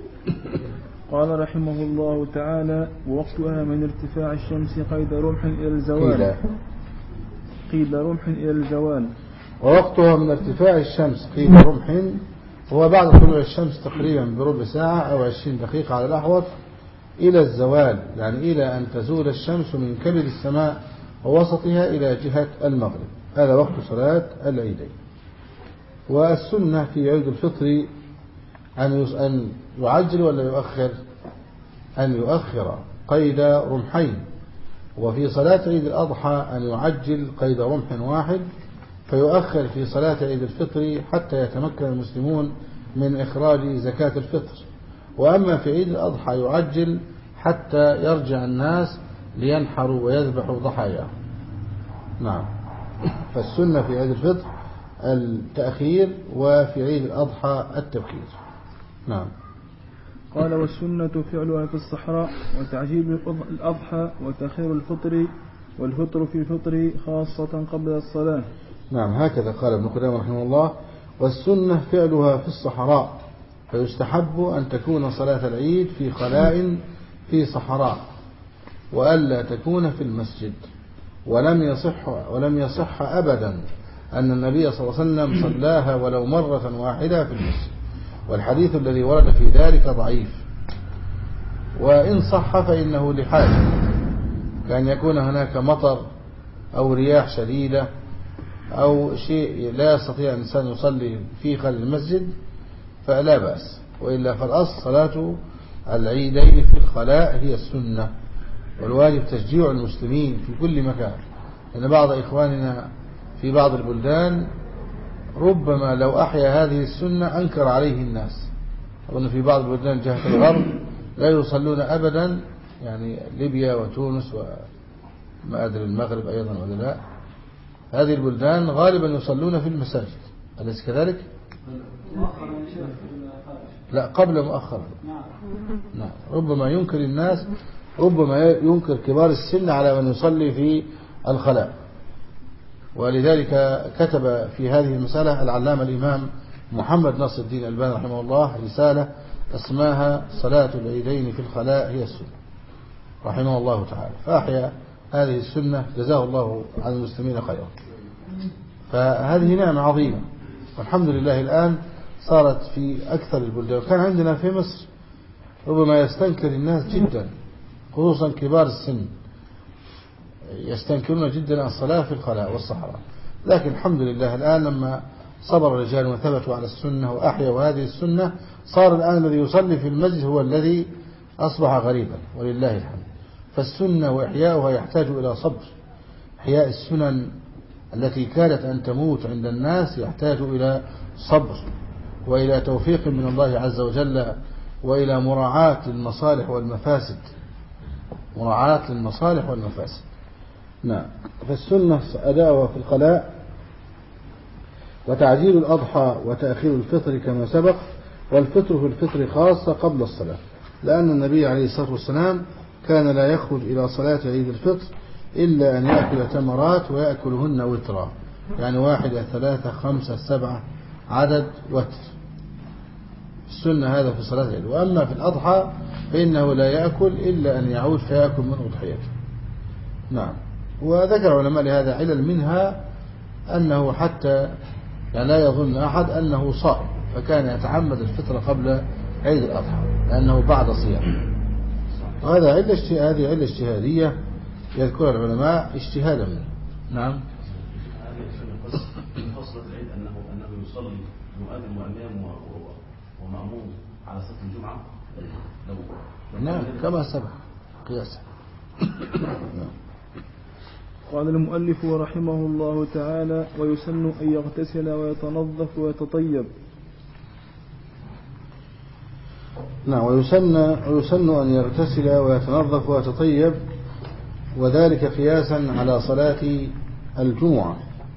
Speaker 1: قال رحمه الله تعالى: ووقتها من ارتفاع الشمس قيد رمح إلى الزوال. قيد رمح إلى الزوال.
Speaker 2: ووقتها من ارتفاع الشمس قيد رمح هو بعد طلوع الشمس تقريبا بربع ساعة أو عشرين دقيقة على الأحوط إلى الزوال، يعني إلى أن تزول الشمس من كبد السماء ووسطها إلى جهة المغرب. هذا وقت صلاة العيدين. والسنة في عيد الفطر أن يعجل ولا يؤخر؟ أن يؤخر قيد رمحين. وفي صلاة عيد الأضحى أن يعجل قيد رمح واحد فيؤخر في صلاة عيد الفطر حتى يتمكن المسلمون من إخراج زكاة الفطر. وأما في عيد الأضحى يعجل حتى يرجع الناس لينحروا ويذبحوا ضحايا. نعم. فالسنة في عيد الفطر التأخير، وفي عيد الأضحى التبكير. نعم.
Speaker 1: قال والسنة فعلها في الصحراء وتعجيل الأضحى وتأخير الفطر والفطر في الفطر خاصة قبل الصلاة.
Speaker 2: نعم هكذا قال ابن قدامة رحمه الله. والسنة فعلها في الصحراء، فيستحب أن تكون صلاة العيد في خلاء في صحراء وألا تكون في المسجد. ولم يصح ولم يصح أبدا أن النبي صلى الله عليه وسلم صلاها ولو مرة واحدة في المسجد، والحديث الذي ورد في ذلك ضعيف، وإن صح فإنه لحاجة، كان يكون هناك مطر أو رياح شديدة أو شيء لا يستطيع الإنسان يصلي في خلال المسجد فلا بأس، وإلا فالأصل صلاة العيدين في الخلاء هي السنة، والواجب تشجيع المسلمين في كل مكان. لأن بعض إخواننا في بعض البلدان ربما لو أحيا هذه السنة أنكر عليه الناس، وأن في بعض البلدان جهة الغرب لا يصلون أبدا، يعني ليبيا وتونس وما أدري المغرب أيضا ولا لا، هذه البلدان غالبا يصلون في المساجد، أليس كذلك؟ لا قبل مؤخرا. نعم ربما ينكر الناس، ربما ينكر كبار السن على من يصلي في الخلاء. ولذلك كتب في هذه المسألة العلامة الإمام محمد ناصر الدين الألباني رحمه الله رسالة اسمها صلاة العيدين في الخلاء هي السنة رحمه الله تعالى، فأحيا هذه السنة جزاه الله عن المسلمين خيرا. فهذه نعمة عظيمة، والحمد لله الآن صارت في أكثر البلدان. وكان عندنا في مصر ربما يستنكر الناس جدا، خصوصا كبار السن يستنكرون جدا الصلاة في الخلاء والصحراء، لكن الحمد لله الآن لما صبر الرجال وثبتوا على السنة وأحيوا هذه السنة، صار الآن الذي يصلي في المسجد هو الذي أصبح غريبا ولله الحمد. فالسنة وإحياؤها يحتاج إلى صبر. إحياء السنن التي كانت أن تموت عند الناس يحتاج إلى صبر وإلى توفيق من الله عز وجل وإلى مراعاة للمصالح والمفاسد، مراعاة للمصالح والمفاسد. نعم. فالسنة أداؤها في الخلاء وتعجيل الأضحى وتأخير الفطر كما سبق، والفطر في الفطر خاصة قبل الصلاة، لأن النبي عليه الصلاة والسلام كان لا يخرج إلى صلاة عيد الفطر إلا أن يأكل تمرات ويأكلهن وترا، يعني واحدة ثلاثة خمسة سبعة عدد وتر. السنة هذا في صلاة العيد. وأما في الأضحى فإنه لا يأكل إلا أن يعود فيأكل من أضحيته. نعم. وذكر علماء لهذا علل، منها أنه حتى يعني لا يظن أحد أنه صائم، فكان يتعمد الفطر قبل عيد الأضحى لأنه بعد صيام. وهذا علة هذه علة اجتهادية يذكرها العلماء اجتهادا منه. نعم.
Speaker 3: فصل العيد أنه أنه يصلي مؤذن وإمام ومأموم على صلاة الجمعة.
Speaker 2: نعم كما سبق قياسا.
Speaker 1: قال المؤلف رحمه الله تعالى: ويسن أن يغتسل ويتنظف ويتطيب.
Speaker 2: نعم. ويسن, ويسن أن يغتسل ويتنظف ويتطيب، وذلك قياسا على صلاة الجمعة.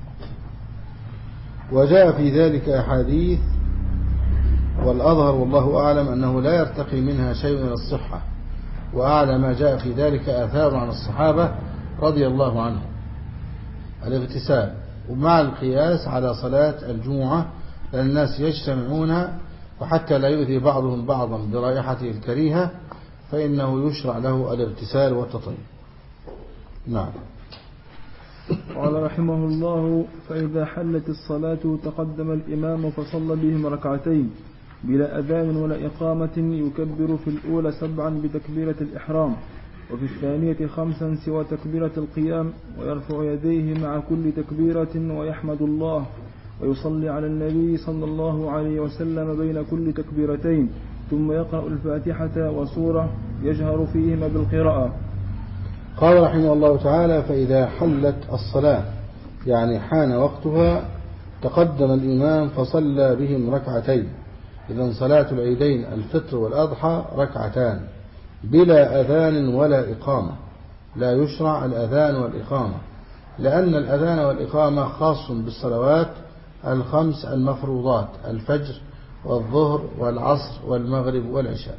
Speaker 2: وجاء في ذلك أحاديث، والأظهر والله أعلم أنه لا يرتقي منها شيء من الصحة، وأعلى ما جاء في ذلك آثار عن الصحابة رضي الله عنهم الاغتسال، ومع القياس على صلاة الجمعة، لأن الناس يجتمعون، وحتى لا يؤذي بعضهم بعضا برائحته الكريهة فإنه يشرع له الاغتسال والتطيب. نعم.
Speaker 1: قال رحمه الله: فإذا حلت الصلاة تقدم الإمام فصلى بهم ركعتين بلا أذان ولا إقامة، يكبر في الأولى سبعا بتكبيرة الإحرام، وفي الثانية خمسا سوى تكبيرة القيام، ويرفع يديه مع كل تكبيرة ويحمد الله، ويصلي على النبي صلى الله عليه وسلم بين كل تكبيرتين، ثم يقرأ الفاتحة وسورة يجهر فيهما بالقراءة.
Speaker 2: قال رحمه الله تعالى: فإذا حلت الصلاة يعني حان وقتها تقدم الإمام فصلى بهم ركعتين. إذن صلاة العيدين الفطر والأضحى ركعتان بلا أذان ولا إقامة، لا يشرع الأذان والإقامة، لأن الأذان والإقامة خاص بالصلوات الخمس المفروضات: الفجر والظهر والعصر والمغرب والعشاء.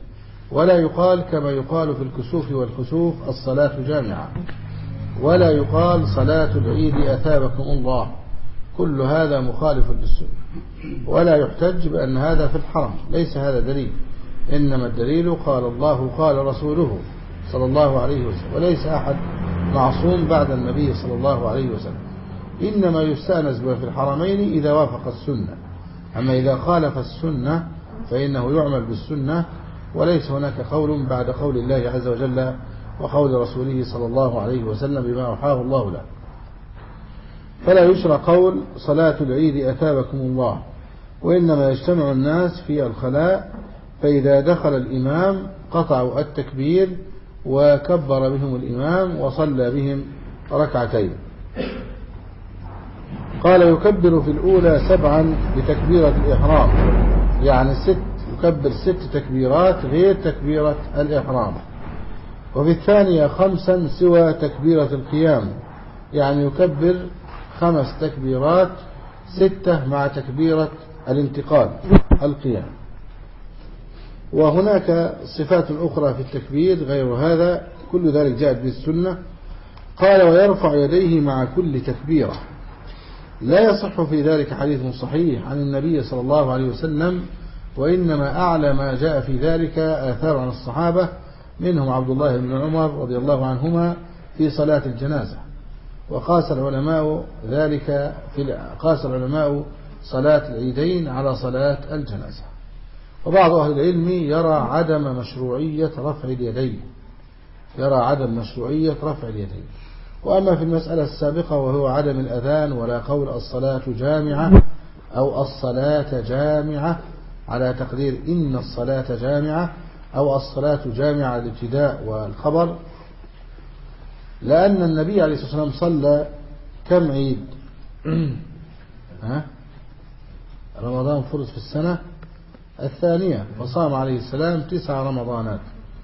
Speaker 2: ولا يقال كما يقال في الكسوف والخسوف الصلاة جامعة، ولا يقال صلاة العيد أثابكم الله، كل هذا مخالف للسنة. ولا يحتج بأن هذا في الحرم، ليس هذا دليل، إنما الدليل قال الله قال رسوله صلى الله عليه وسلم، وليس أحد معصوم بعد النبي صلى الله عليه وسلم. إنما يستأنس به في الحرمين إذا وافق السنة، أما إذا خالف السنة فإنه يعمل بالسنة، وليس هناك قول بعد قول الله عز وجل وقول رسوله صلى الله عليه وسلم بما أوحاه الله له. فلا يشرع قول صلاة العيد أثابكم الله، وإنما يجتمع الناس في الخلاء، فإذا دخل الإمام قطعوا التكبير وكبر بهم الإمام وصلى بهم ركعتين. قال يكبر في الأولى سبعا بتكبيرة الإحرام، يعني ست يكبر ست تكبيرات غير تكبيرة الإحرام. وفي الثانية خمسا سوى تكبيرة القيام، يعني يكبر خمس تكبيرات، ستة مع تكبيرة الانتقال القيام. وهناك صفات أخرى في التكبير غير هذا، كل ذلك جاءت بالسنة. قال ويرفع يديه مع كل تكبيرة، لا يصح في ذلك حديث صحيح عن النبي صلى الله عليه وسلم، وإنما أعلى ما جاء في ذلك آثار عن الصحابة، منهم عبد الله بن عمر رضي الله عنهما في صلاة الجنازة. وقاس العلماء ذلك في قاس العلماء صلاة العيدين على صلاة الجنازة. وبعض أهل العلم يرى عدم مشروعية رفع اليدين، يرى عدم مشروعية رفع اليدين. وأما في المسألة السابقة وهو عدم الأذان ولا قول الصلاة جامعة أو الصلاة جامعة على تقدير إن الصلاة جامعة أو الصلاة جامعة الابتداء والخبر، لأن النبي عليه الصلاة والسلام صلى كم عيد؟ ها؟ رمضان فرض في السنة الثانية، وصام عليه السلام تسع رمضانات،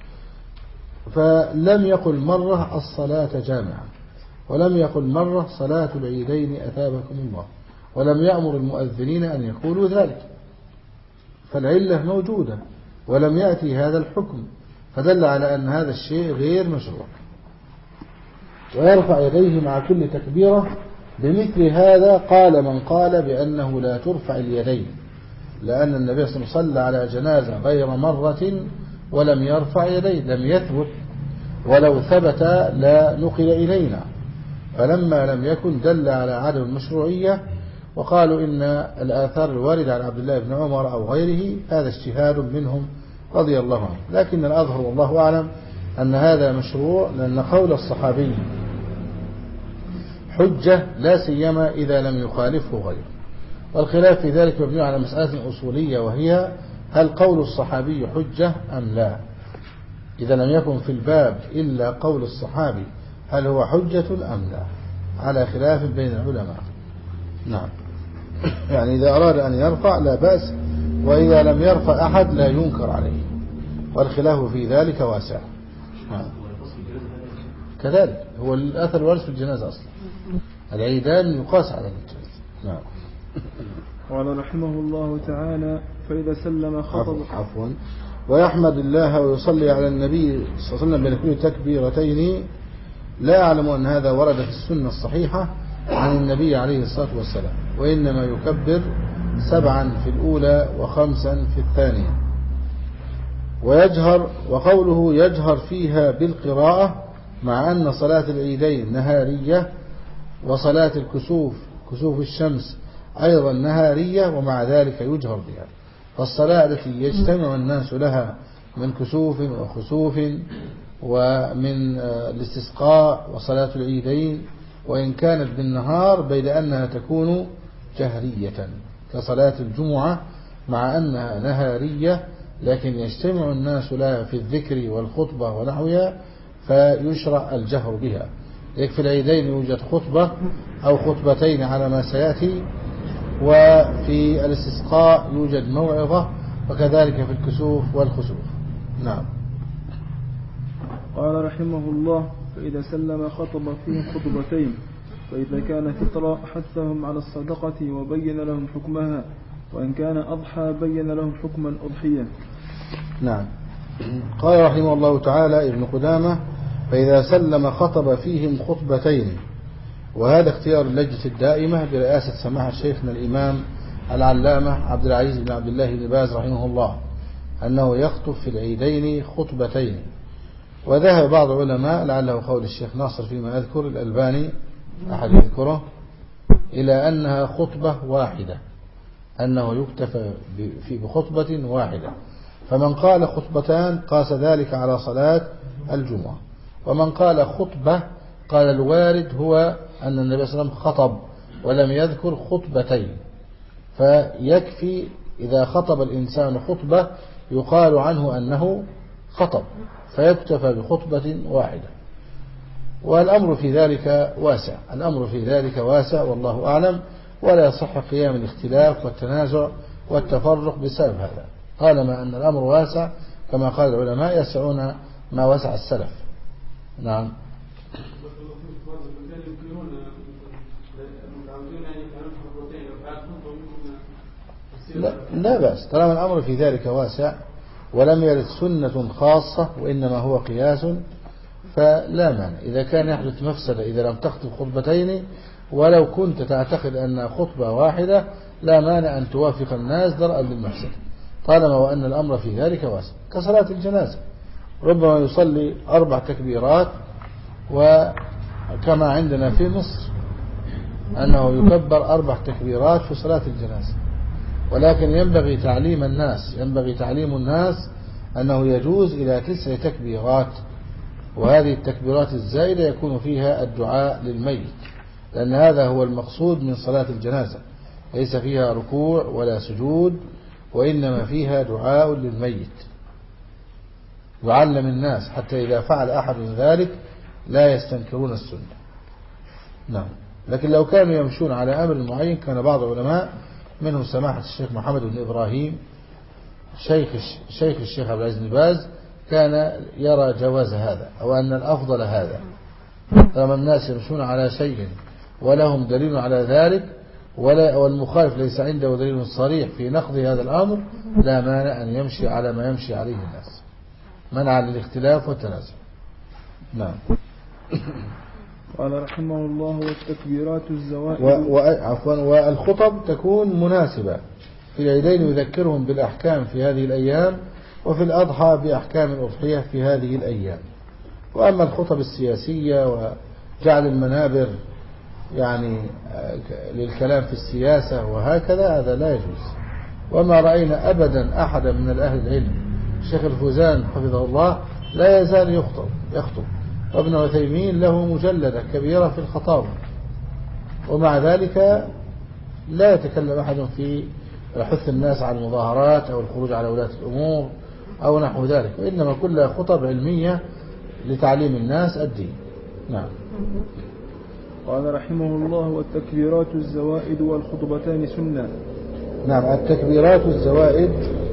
Speaker 2: فلم يقل مرة الصلاة جامعة، ولم يقل مرة صلاة العيدين أثابكم الله، ولم يأمر المؤذنين أن يقولوا ذلك، فالعلة موجودة ولم يأتي هذا الحكم، فدل على أن هذا الشيء غير مشروع. ويرفع يديه مع كل تكبيرة، بمثل هذا قال من قال بأنه لا ترفع اليدين، لأن النبي صلى الله عليه وسلم صلى على جنازة غير مرة ولم يرفع يديه، لم يثبت، ولو ثبت لا نقل إلينا، فلما لم يكن دل على عدم المشروعية. وقالوا إن الآثار الواردة عن عبد الله بن عمر أو غيره هذا اجتهاد منهم رضي الله عنه، لكن الأظهر والله أعلم أن هذا مشروع، لأن قول الصحابي حجة لا سيما إذا لم يخالفه غيره. والخلاف في ذلك مبني على مسألة أصولية، وهي هل قول الصحابي حجة أم لا؟ إذا لم يكن في الباب إلا قول الصحابي هل هو حجة أم لا، على خلاف بين العلماء. نعم، يعني إذا أراد أن يرفع لا بأس، وإذا لم يرفع أحد لا ينكر عليه، والخلاف في ذلك واسع. نعم. كذلك هو الأثر الوارث في الجنازة أصلا، العيدان يقاس على الجنازة. نعم.
Speaker 1: قال رحمه الله تعالى فإذا سلم خطب
Speaker 2: عفوا ويحمد الله ويصلي على النبي صلى الله عليه وسلم بين كل تكبيرتين. لا أعلم أن هذا ورد في السنة الصحيحة عن النبي عليه الصلاة والسلام، وإنما يكبر سبعا في الأولى وخمسا في الثانية. ويجهر، وقوله يجهر فيها بالقراءة، مع أن صلاة العيدين نهارية، وصلاة الكسوف كسوف الشمس أيضا نهارية، ومع ذلك يجهر بها. فالصلاة التي يجتمع الناس لها من كسوف وخسوف ومن الاستسقاء وصلاة العيدين، وإن كانت بالنهار بيد أنها تكون جهرية كصلاة الجمعة، مع أنها نهارية لكن يجتمع الناس لها في الذكر والخطبة ونحوها، فيشرع الجهر بها. يكفي العيدين يوجد خطبة أو خطبتين على ما سيأتي، وفي الاستسقاء يوجد موعظة، وكذلك في الكسوف والخسوف. نعم.
Speaker 1: قال رحمه الله فإذا سلم خطب فيهم خطبتين، فإذا كان فطرة حثهم على الصدقة وبين لهم حكمها، وإن كان أضحى بين لهم حكم الأضحية.
Speaker 2: نعم. قال رحمه الله تعالى ابن قدامة: فإذا سلم خطب فيهم خطبتين. وهذا اختيار اللجنة الدائمة برئاسة سماحة شيخنا الإمام العلامة عبد العزيز بن عبد الله بن باز رحمه الله، أنه يخطب في العيدين خطبتين. وذهب بعض العلماء، لعله قول الشيخ ناصر فيما أذكر، الألباني أحد يذكره، إلى أنها خطبة واحدة، أنه يكتفى بخطبة واحدة. فمن قال خطبتان قاس ذلك على صلاة الجمعة، ومن قال خطبة قال الوارد هو أن النبي صلى الله عليه وسلم خطب ولم يذكر خطبتين، فيكفي إذا خطب الإنسان خطبة يقال عنه أنه خطب، فيكتفى بخطبة واحدة. والأمر في ذلك واسع، الأمر في ذلك واسع والله أعلم، ولا يصح قيام الاختلاف والتنازع والتفرق بسبب هذا، طالما أن الأمر واسع كما قال العلماء يسعون ما وسع السلف. نعم. لا, لا بأس طالما الأمر في ذلك واسع ولم يرد سنة خاصة وإنما هو قياس، فلا مانع. إذا كان يحدث مفسدة إذا لم تخطب خطبتين ولو كنت تعتقد أن خطبة واحدة، لا مانع أن توافق الناس درءا للمفسدة، طالما وأن الأمر في ذلك واسع. كصلاة الجنازة ربما يصلي أربع تكبيرات، وكما عندنا في مصر أنه يكبر أربع تكبيرات في صلاة الجنازة، ولكن ينبغي تعليم الناس ينبغي تعليم الناس أنه يجوز إلى تسع تكبيرات، وهذه التكبيرات الزائدة يكون فيها الدعاء للميت، لأن هذا هو المقصود من صلاة الجنازة، ليس فيها ركوع ولا سجود، وإنما فيها دعاء للميت يعلم الناس حتى إذا فعل أحد من ذلك لا يستنكرون السنة. نعم. لكن لو كانوا يمشون على أمر معين، كان بعض العلماء منهم سماحة الشيخ محمد بن إبراهيم شيخ شيخ الشيخ عبد العزيز بن باز، كان يرى جواز هذا أو أن الأفضل هذا، طالما الناس يمشون على شيء ولهم دليل على ذلك ولا والمخالف ليس عنده دليل صريح في نقض هذا الأمر، لا مانع أن يمشي على ما يمشي عليه الناس منعا للاختلاف والتنازع. نعم.
Speaker 1: قال رحمه الله: والتكبيرات الزوائد.
Speaker 2: وعفوا والخطب تكون مناسبة في العيدين، يذكرهم بالأحكام في هذه الأيام، وفي الأضحى بأحكام الأضحية في هذه الأيام. وأما الخطب السياسية وجعل المنابر يعني للكلام في السياسة وهكذا، هذا لا يجوز. وما رأينا أبدا أحدا من الأهل العلم، الشيخ الفوزان حفظه الله لا يزال يخطب يخطب وابن عثيمين له مجلدة كبيرة في الخطابة، ومع ذلك لا يتكلم أحد في حث الناس على المظاهرات أو الخروج على ولاة الأمور أو نحو ذلك، وإنما كلها خطب علمية لتعليم الناس الدين. نعم.
Speaker 1: قال رحمه الله: والتكبيرات الزوائد والخطبتان سنة.
Speaker 2: نعم. التكبيرات الزوائد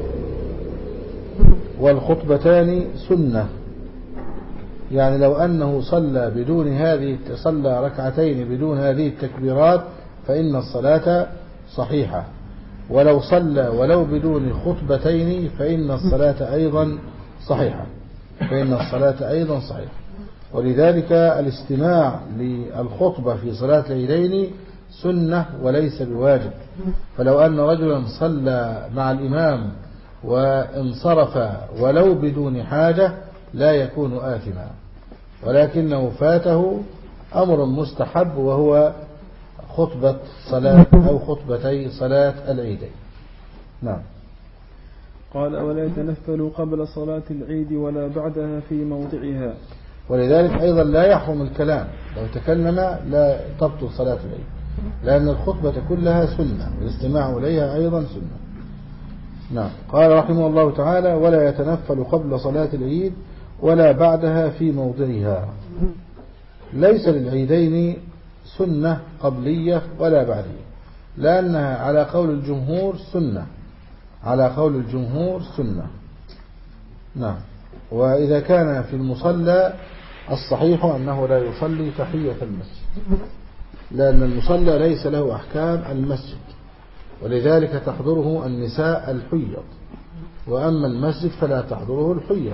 Speaker 2: والخطبتان سنة، يعني لو أنه صلى بدون هذه صلى ركعتين بدون هذه التكبيرات فإن الصلاة صحيحة، ولو صلى ولو بدون خطبتين فإن الصلاة أيضا صحيحة فإن الصلاة أيضا صحيحة. ولذلك الاستماع للخطبة في صلاة العيدين سنة وليس بواجب. فلو أن رجلا صلى مع الإمام وانصرف ولو بدون حاجة لا يكون آثما، ولكنه فاته أمر مستحب وهو خطبة صلاة أو خطبتي صلاة العيدين. نعم.
Speaker 1: قال: ولا يتنفل قبل صلاة العيد ولا بعدها في موضعها.
Speaker 2: ولذلك أيضا لا يحرم الكلام، لو تكلم لا تبطل صلاة العيد، لأن الخطبة كلها سنة والاستماع إليها أيضا سنة. نعم. قال رحمه الله تعالى: ولا يتنفل قبل صلاة العيد ولا بعدها في موضعها. ليس للعيدين سنة قبلية ولا بعدية، لأنها على قول الجمهور سنة على قول الجمهور سنة. نعم. وإذا كان في المصلى الصحيح أنه لا يصلي تحية المسجد، لأن المصلى ليس له أحكام المسجد، ولذلك تحضره النساء الحيض، وأما المسجد فلا تحضره الحية.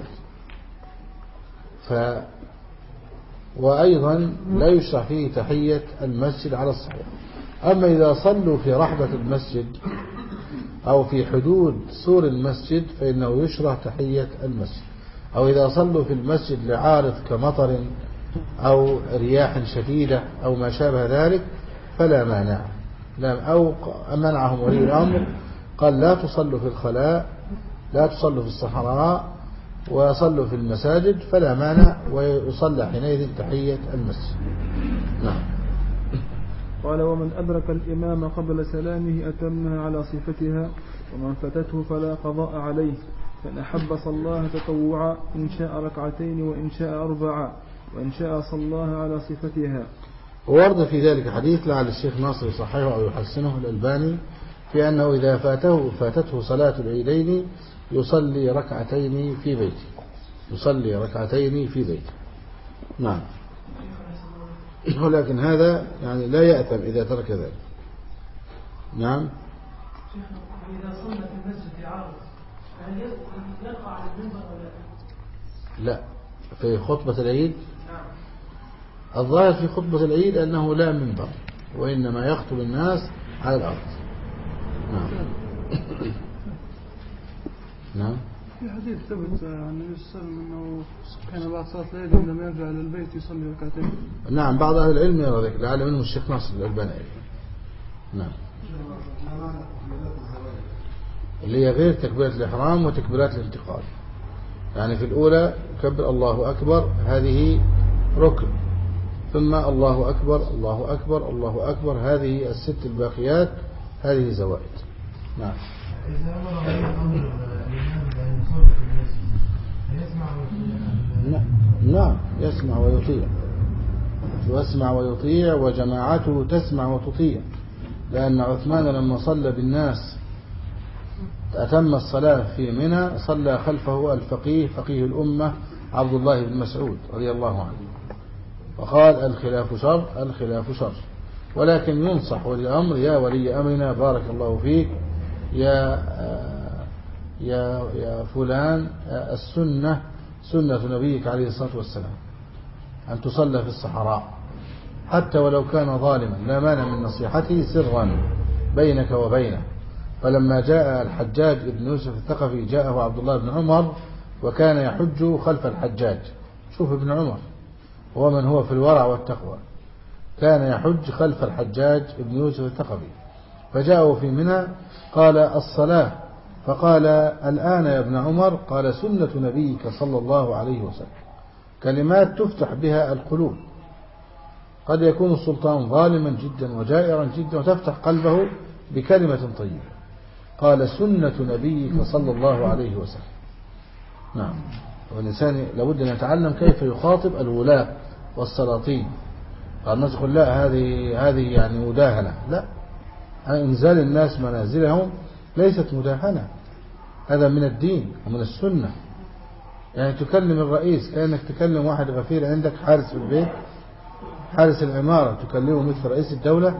Speaker 2: ف وأيضا لا يشرع فيه تحية المسجد على الصحيح. أما إذا صلوا في رحبة المسجد أو في حدود سور المسجد فإنه يشرع تحية المسجد، أو إذا صلوا في المسجد لعارض كمطر أو رياح شديدة أو ما شابه ذلك فلا مانع. أو منعهم ولي الأمر قال لا تصلوا في الخلاء، لا تصلوا في الصحراء وصلوا في المساجد، فلا مانع ويصلى حينئذ تحية المسجد. نعم.
Speaker 1: قال ومن أدرك الإمام قبل سلامه أتمها على صفتها، ومن فتته فلا قضاء عليه، فإن أحب صلاها تطوعا إن شاء ركعتين وإن شاء أربعا، وإن شاء صلاها على صفتها.
Speaker 2: وورد في ذلك حديث لعل الشيخ ناصر يصححه أو يحسنه الألباني في أنه إذا فاته فاتته صلاة العيدين يصلي ركعتين في بيته، يصلي ركعتين في بيته. نعم. ولكن هذا يعني لا يأثم إذا ترك ذلك. نعم.
Speaker 4: إذا صلى في المسجد في عرض هل يرقى على المنبر ولا
Speaker 2: لا؟ في خطبة العيد الظاهر في خطبة العيد أنه لا منبر، وإنما يخطب الناس على الأرض. نعم. نعم.
Speaker 5: في حديث ثبت عن النبي صلى الله عليه وسلم أنه كان بعد صلاة العيد عندما يرجع إلى البيت يصلي ركعتين.
Speaker 2: نعم، بعض أهل العلم يرى ذلك، لعل منهم الشيخ ناصر الألباني. نعم. اللي هي غير تكبيرة الإحرام وتكبيرات الانتقال. يعني في الأولى كبر الله أكبر، هذه ركن، ثم الله أكبر الله أكبر الله أكبر، هذه الست الباقيات هذه زوائد. نعم.
Speaker 6: إذا أمر أمر الإمام بأن يصلي في المسجد يسمع ويطيع؟
Speaker 2: نعم يسمع ويطيع، يسمع ويطيع وجماعته تسمع وتطيع، لأن عثمان لما صلى بالناس أتم الصلاة في منى صلى خلفه الفقيه فقيه الأمة عبد الله بن مسعود رضي الله عنه، وقال الخلاف شر الخلاف شر، ولكن ينصح ولي الأمر يا ولي أمرنا بارك الله فيك يا يا يا فلان السنة سنة نبيك عليه الصلاة والسلام أن تصلى في الصحراء حتى ولو كان ظالما، لا مانع من نصيحته سرا بينك وبينه. فلما جاء الحجاج ابن يوسف الثقفي جاءه عبد الله بن عمر وكان يحج خلف الحجاج. شوف ابن عمر هو من هو في الورع والتقوى، كان يحج خلف الحجاج ابن يوسف الثقفي، فجاءه في منى قال الصلاة، فقال الآن يا ابن عمر؟ قال سنة نبيك صلى الله عليه وسلم، كلمات تفتح بها القلوب. قد يكون السلطان ظالما جدا وجائرا جدا وتفتح قلبه بكلمة طيبة. قال سنة نبيك صلى الله عليه وسلم. نعم. والإنسان لابد أن يتعلم كيف يخاطب الولاة والسلاطين. قال الناس يقول لا هذه هذه يعني مداهنة، لا، إنزال الناس منازلهم ليست مداهنة، هذا من الدين ومن السنة. يعني تكلم الرئيس كأنك تكلم واحد غفير عندك حارس في البيت، حارس العمارة تكلمه مثل رئيس الدولة.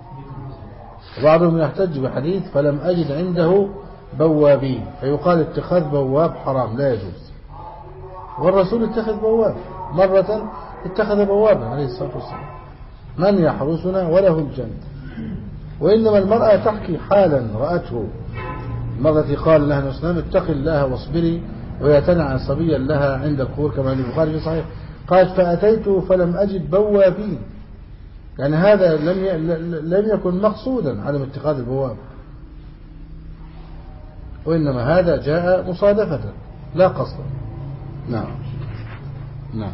Speaker 2: وبعضهم يحتج بحديث فلم أجد عنده بوابين، فيقال اتخاذ بواب حرام لا يجوز، والرسول اتخذ بواب مرة، اتخذ بوابا عليه الصلاة والسلام، من يحرسنا وله الجنة. وإنما المرأة تحكي حالا رأته، المرة التي قال لها الإسلام اتق الله واصبري وهي تنعى صبيا لها عند القبور كما عند البخاري في صحيح، قالت فأتيته فلم أجد بوابين، يعني هذا لم لم يكن مقصودا عدم اتخاذ البواب، وإنما هذا جاء مصادفة لا قصدا. نعم. نعم.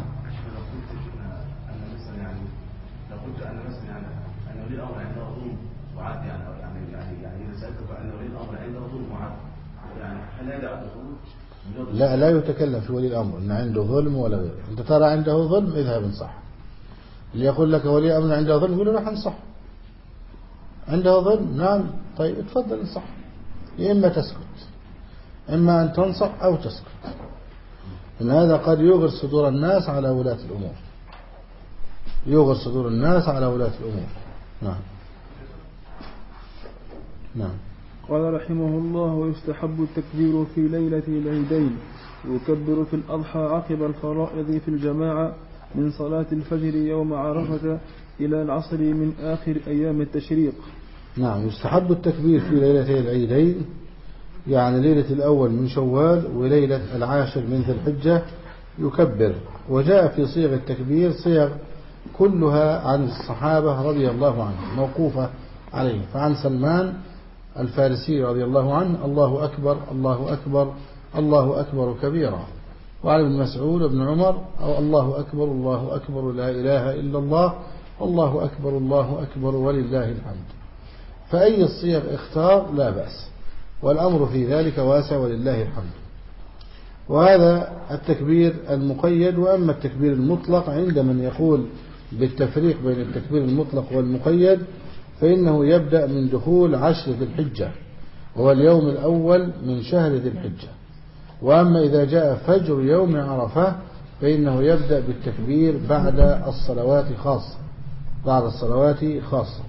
Speaker 3: لو قلت أن مثلا يعني أن ولي الأمر عنده ظلم وعد يعني يعني يعني يعني إذا سألت فأن ولي الأمر عنده ظلم وعد، يعني هل هذا الدخول؟
Speaker 2: لا لا يتكلم في ولي الأمر أن عنده ظلم ولا غيره. أنت ترى عنده ظلم اذهب انصح. اللي يقول لك ولي أمر عنده ظلم يقول له راح انصح. عنده ظلم نعم طيب اتفضل انصح، يا إما تسكت إما أن تنصح أو تسكت. إن هذا قد يغر صدور الناس على ولاة الأمور، يغر صدور الناس على ولاة الأمور. نعم. نعم.
Speaker 1: قال رحمه الله: ويستحب التكبير في ليلة العيدين، يكبر في الأضحى عقب الفرائض في الجماعة من صلاة الفجر يوم عرفة إلى العصر من آخر أيام التشريق.
Speaker 2: نعم، يستحب التكبير في ليلتي العيدين، يعني ليلة الأول من شوال وليلة العاشر من ذي الحجة يكبر. وجاء في صيغ التكبير صيغ كلها عن الصحابة رضي الله عنهم موقوفة عليه. فعن سلمان الفارسي رضي الله عنه: الله أكبر الله أكبر الله أكبر كبيرا. وعن ابن مسعود بن عمر: أو الله أكبر الله أكبر لا إله إلا الله الله أكبر الله أكبر ولله الحمد. فأي الصيغ اختار لا بأس، والأمر في ذلك واسع ولله الحمد. وهذا التكبير المقيد. وأما التكبير المطلق عند من يقول بالتفريق بين التكبير المطلق والمقيد فإنه يبدأ من دخول عشر ذي الحجة، وهو اليوم الأول من شهر ذي الحجة. وأما إذا جاء فجر يوم عرفة فإنه يبدأ بالتكبير بعد الصلوات خاصة بعد الصلوات خاصة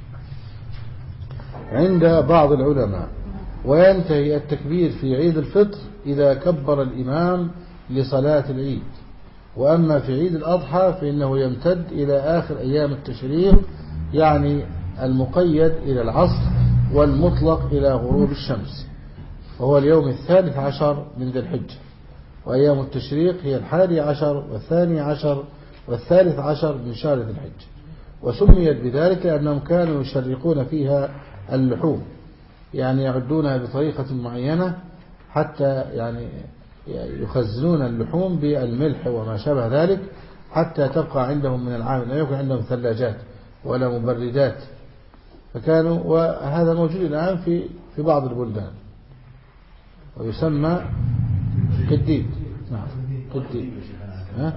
Speaker 2: عند بعض العلماء. وينتهي التكبير في عيد الفطر إذا كبر الإمام لصلاة العيد. وأما في عيد الأضحى فإنه يمتد إلى آخر أيام التشريق، يعني المقيد إلى العصر والمطلق إلى غروب الشمس، وهو اليوم الثالث عشر من ذي الحجة. وأيام التشريق هي الحادي عشر والثاني عشر والثالث عشر من شهر ذي الحجة. وسميت بذلك لأنهم كانوا يشرقون فيها اللحوم، يعني يعدونها بطريقة معينة حتى يعني يخزنون اللحوم بالملح وما شابه ذلك حتى تبقى عندهم من العام، لا يكون عندهم ثلاجات ولا مبردات. فكانوا، وهذا موجود الآن في في بعض البلدان، ويسمى كديد. نعم كديد. ها؟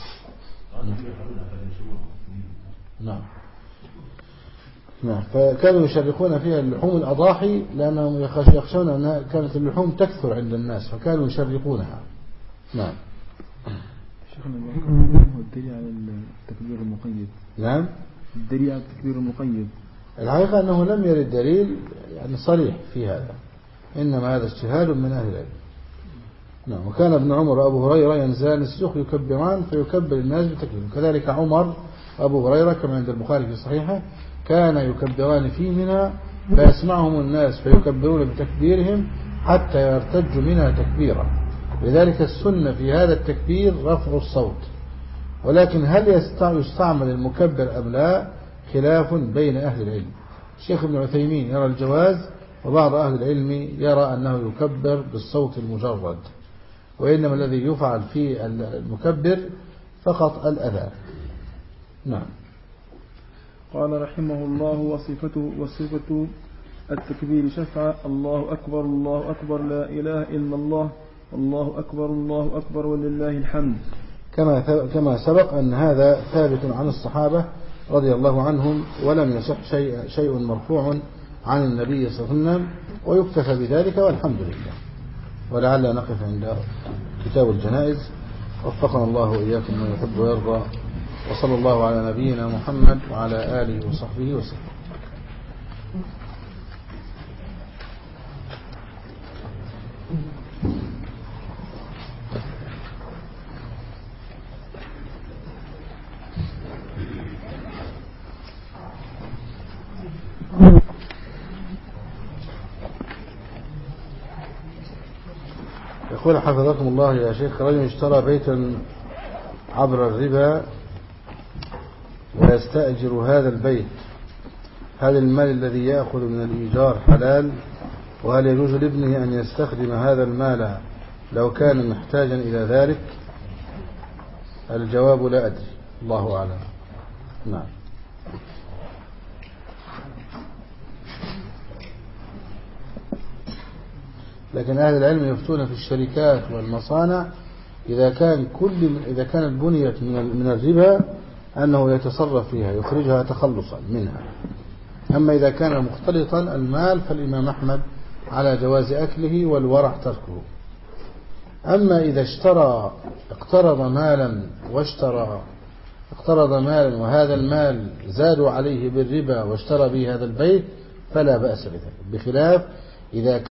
Speaker 2: نعم نعم. فكانوا يشرقون فيها اللحوم الأضاحي لأنهم يخشون أن كانت اللحوم تكثر عند الناس فكانوا يشرقونها. نعم.
Speaker 1: شيخنا هو الدليل على التكبير المقيد.
Speaker 2: نعم،
Speaker 1: الدليل على التكبير المقيد
Speaker 2: الحقيقة أنه لم يرد دليل يعني صريح في هذا، إنما هذا اجتهاد من أهل العلم. نعم. وكان ابن عمر وأبو هريرة ينزلان السوق يكبران فيكبر الناس بتكبير. كذلك عمر وأبو هريرة كما عند البخاري في صحيحه كان يكبران في منى فيسمعهم الناس فيكبرون بتكبيرهم حتى يرتج منها تكبيرا. لذلك السنة في هذا التكبير رفع الصوت، ولكن هل يستعمل المكبر أم لا خلاف بين أهل العلم. الشيخ ابن عثيمين يرى الجواز، وبعض أهل العلم يرى أنه يكبر بالصوت المجرد، وإنما الذي يفعل في المكبر فقط الأذان. نعم.
Speaker 1: قال رحمه الله: وصفته وصفة التكبير شفعة: الله أكبر الله أكبر لا إله إلا الله الله أكبر الله أكبر ولله الحمد.
Speaker 2: كما كما سبق أن هذا ثابت عن الصحابة رضي الله عنهم، ولم يصح شيء شيء مرفوع عن النبي صلى الله عليه وسلم، ويكتفى بذلك والحمد لله. ولعل نقف عند كتاب الجنائز. وفقنا الله وإياكم من يحب ويرضى، وصلى الله على نبينا محمد وعلى آله وصحبه وسلم. يقول حفظكم الله يا شيخ: رجل اشترى بيتا عبر الربا ويستأجر هذا البيت، هل المال الذي يأخذ من الإيجار حلال؟ وهل يجوز لابنه أن يستخدم هذا المال لو كان محتاجا إلى ذلك؟ الجواب: لا أدري، الله أعلم. نعم. لكن أهل العلم يفتون في الشركات والمصانع إذا كان كل إذا كانت بنيت من الربا أنه يتصرف فيها يخرجها تخلصا منها. أما إذا كان مختلطا المال فالإمام أحمد على جواز أكله والورع تركه. أما إذا اشترى اقترض مالا واشترى اقترض مالا وهذا المال زادوا عليه بالربا واشترى به هذا البيت فلا بأس بذلك، بخلاف إذا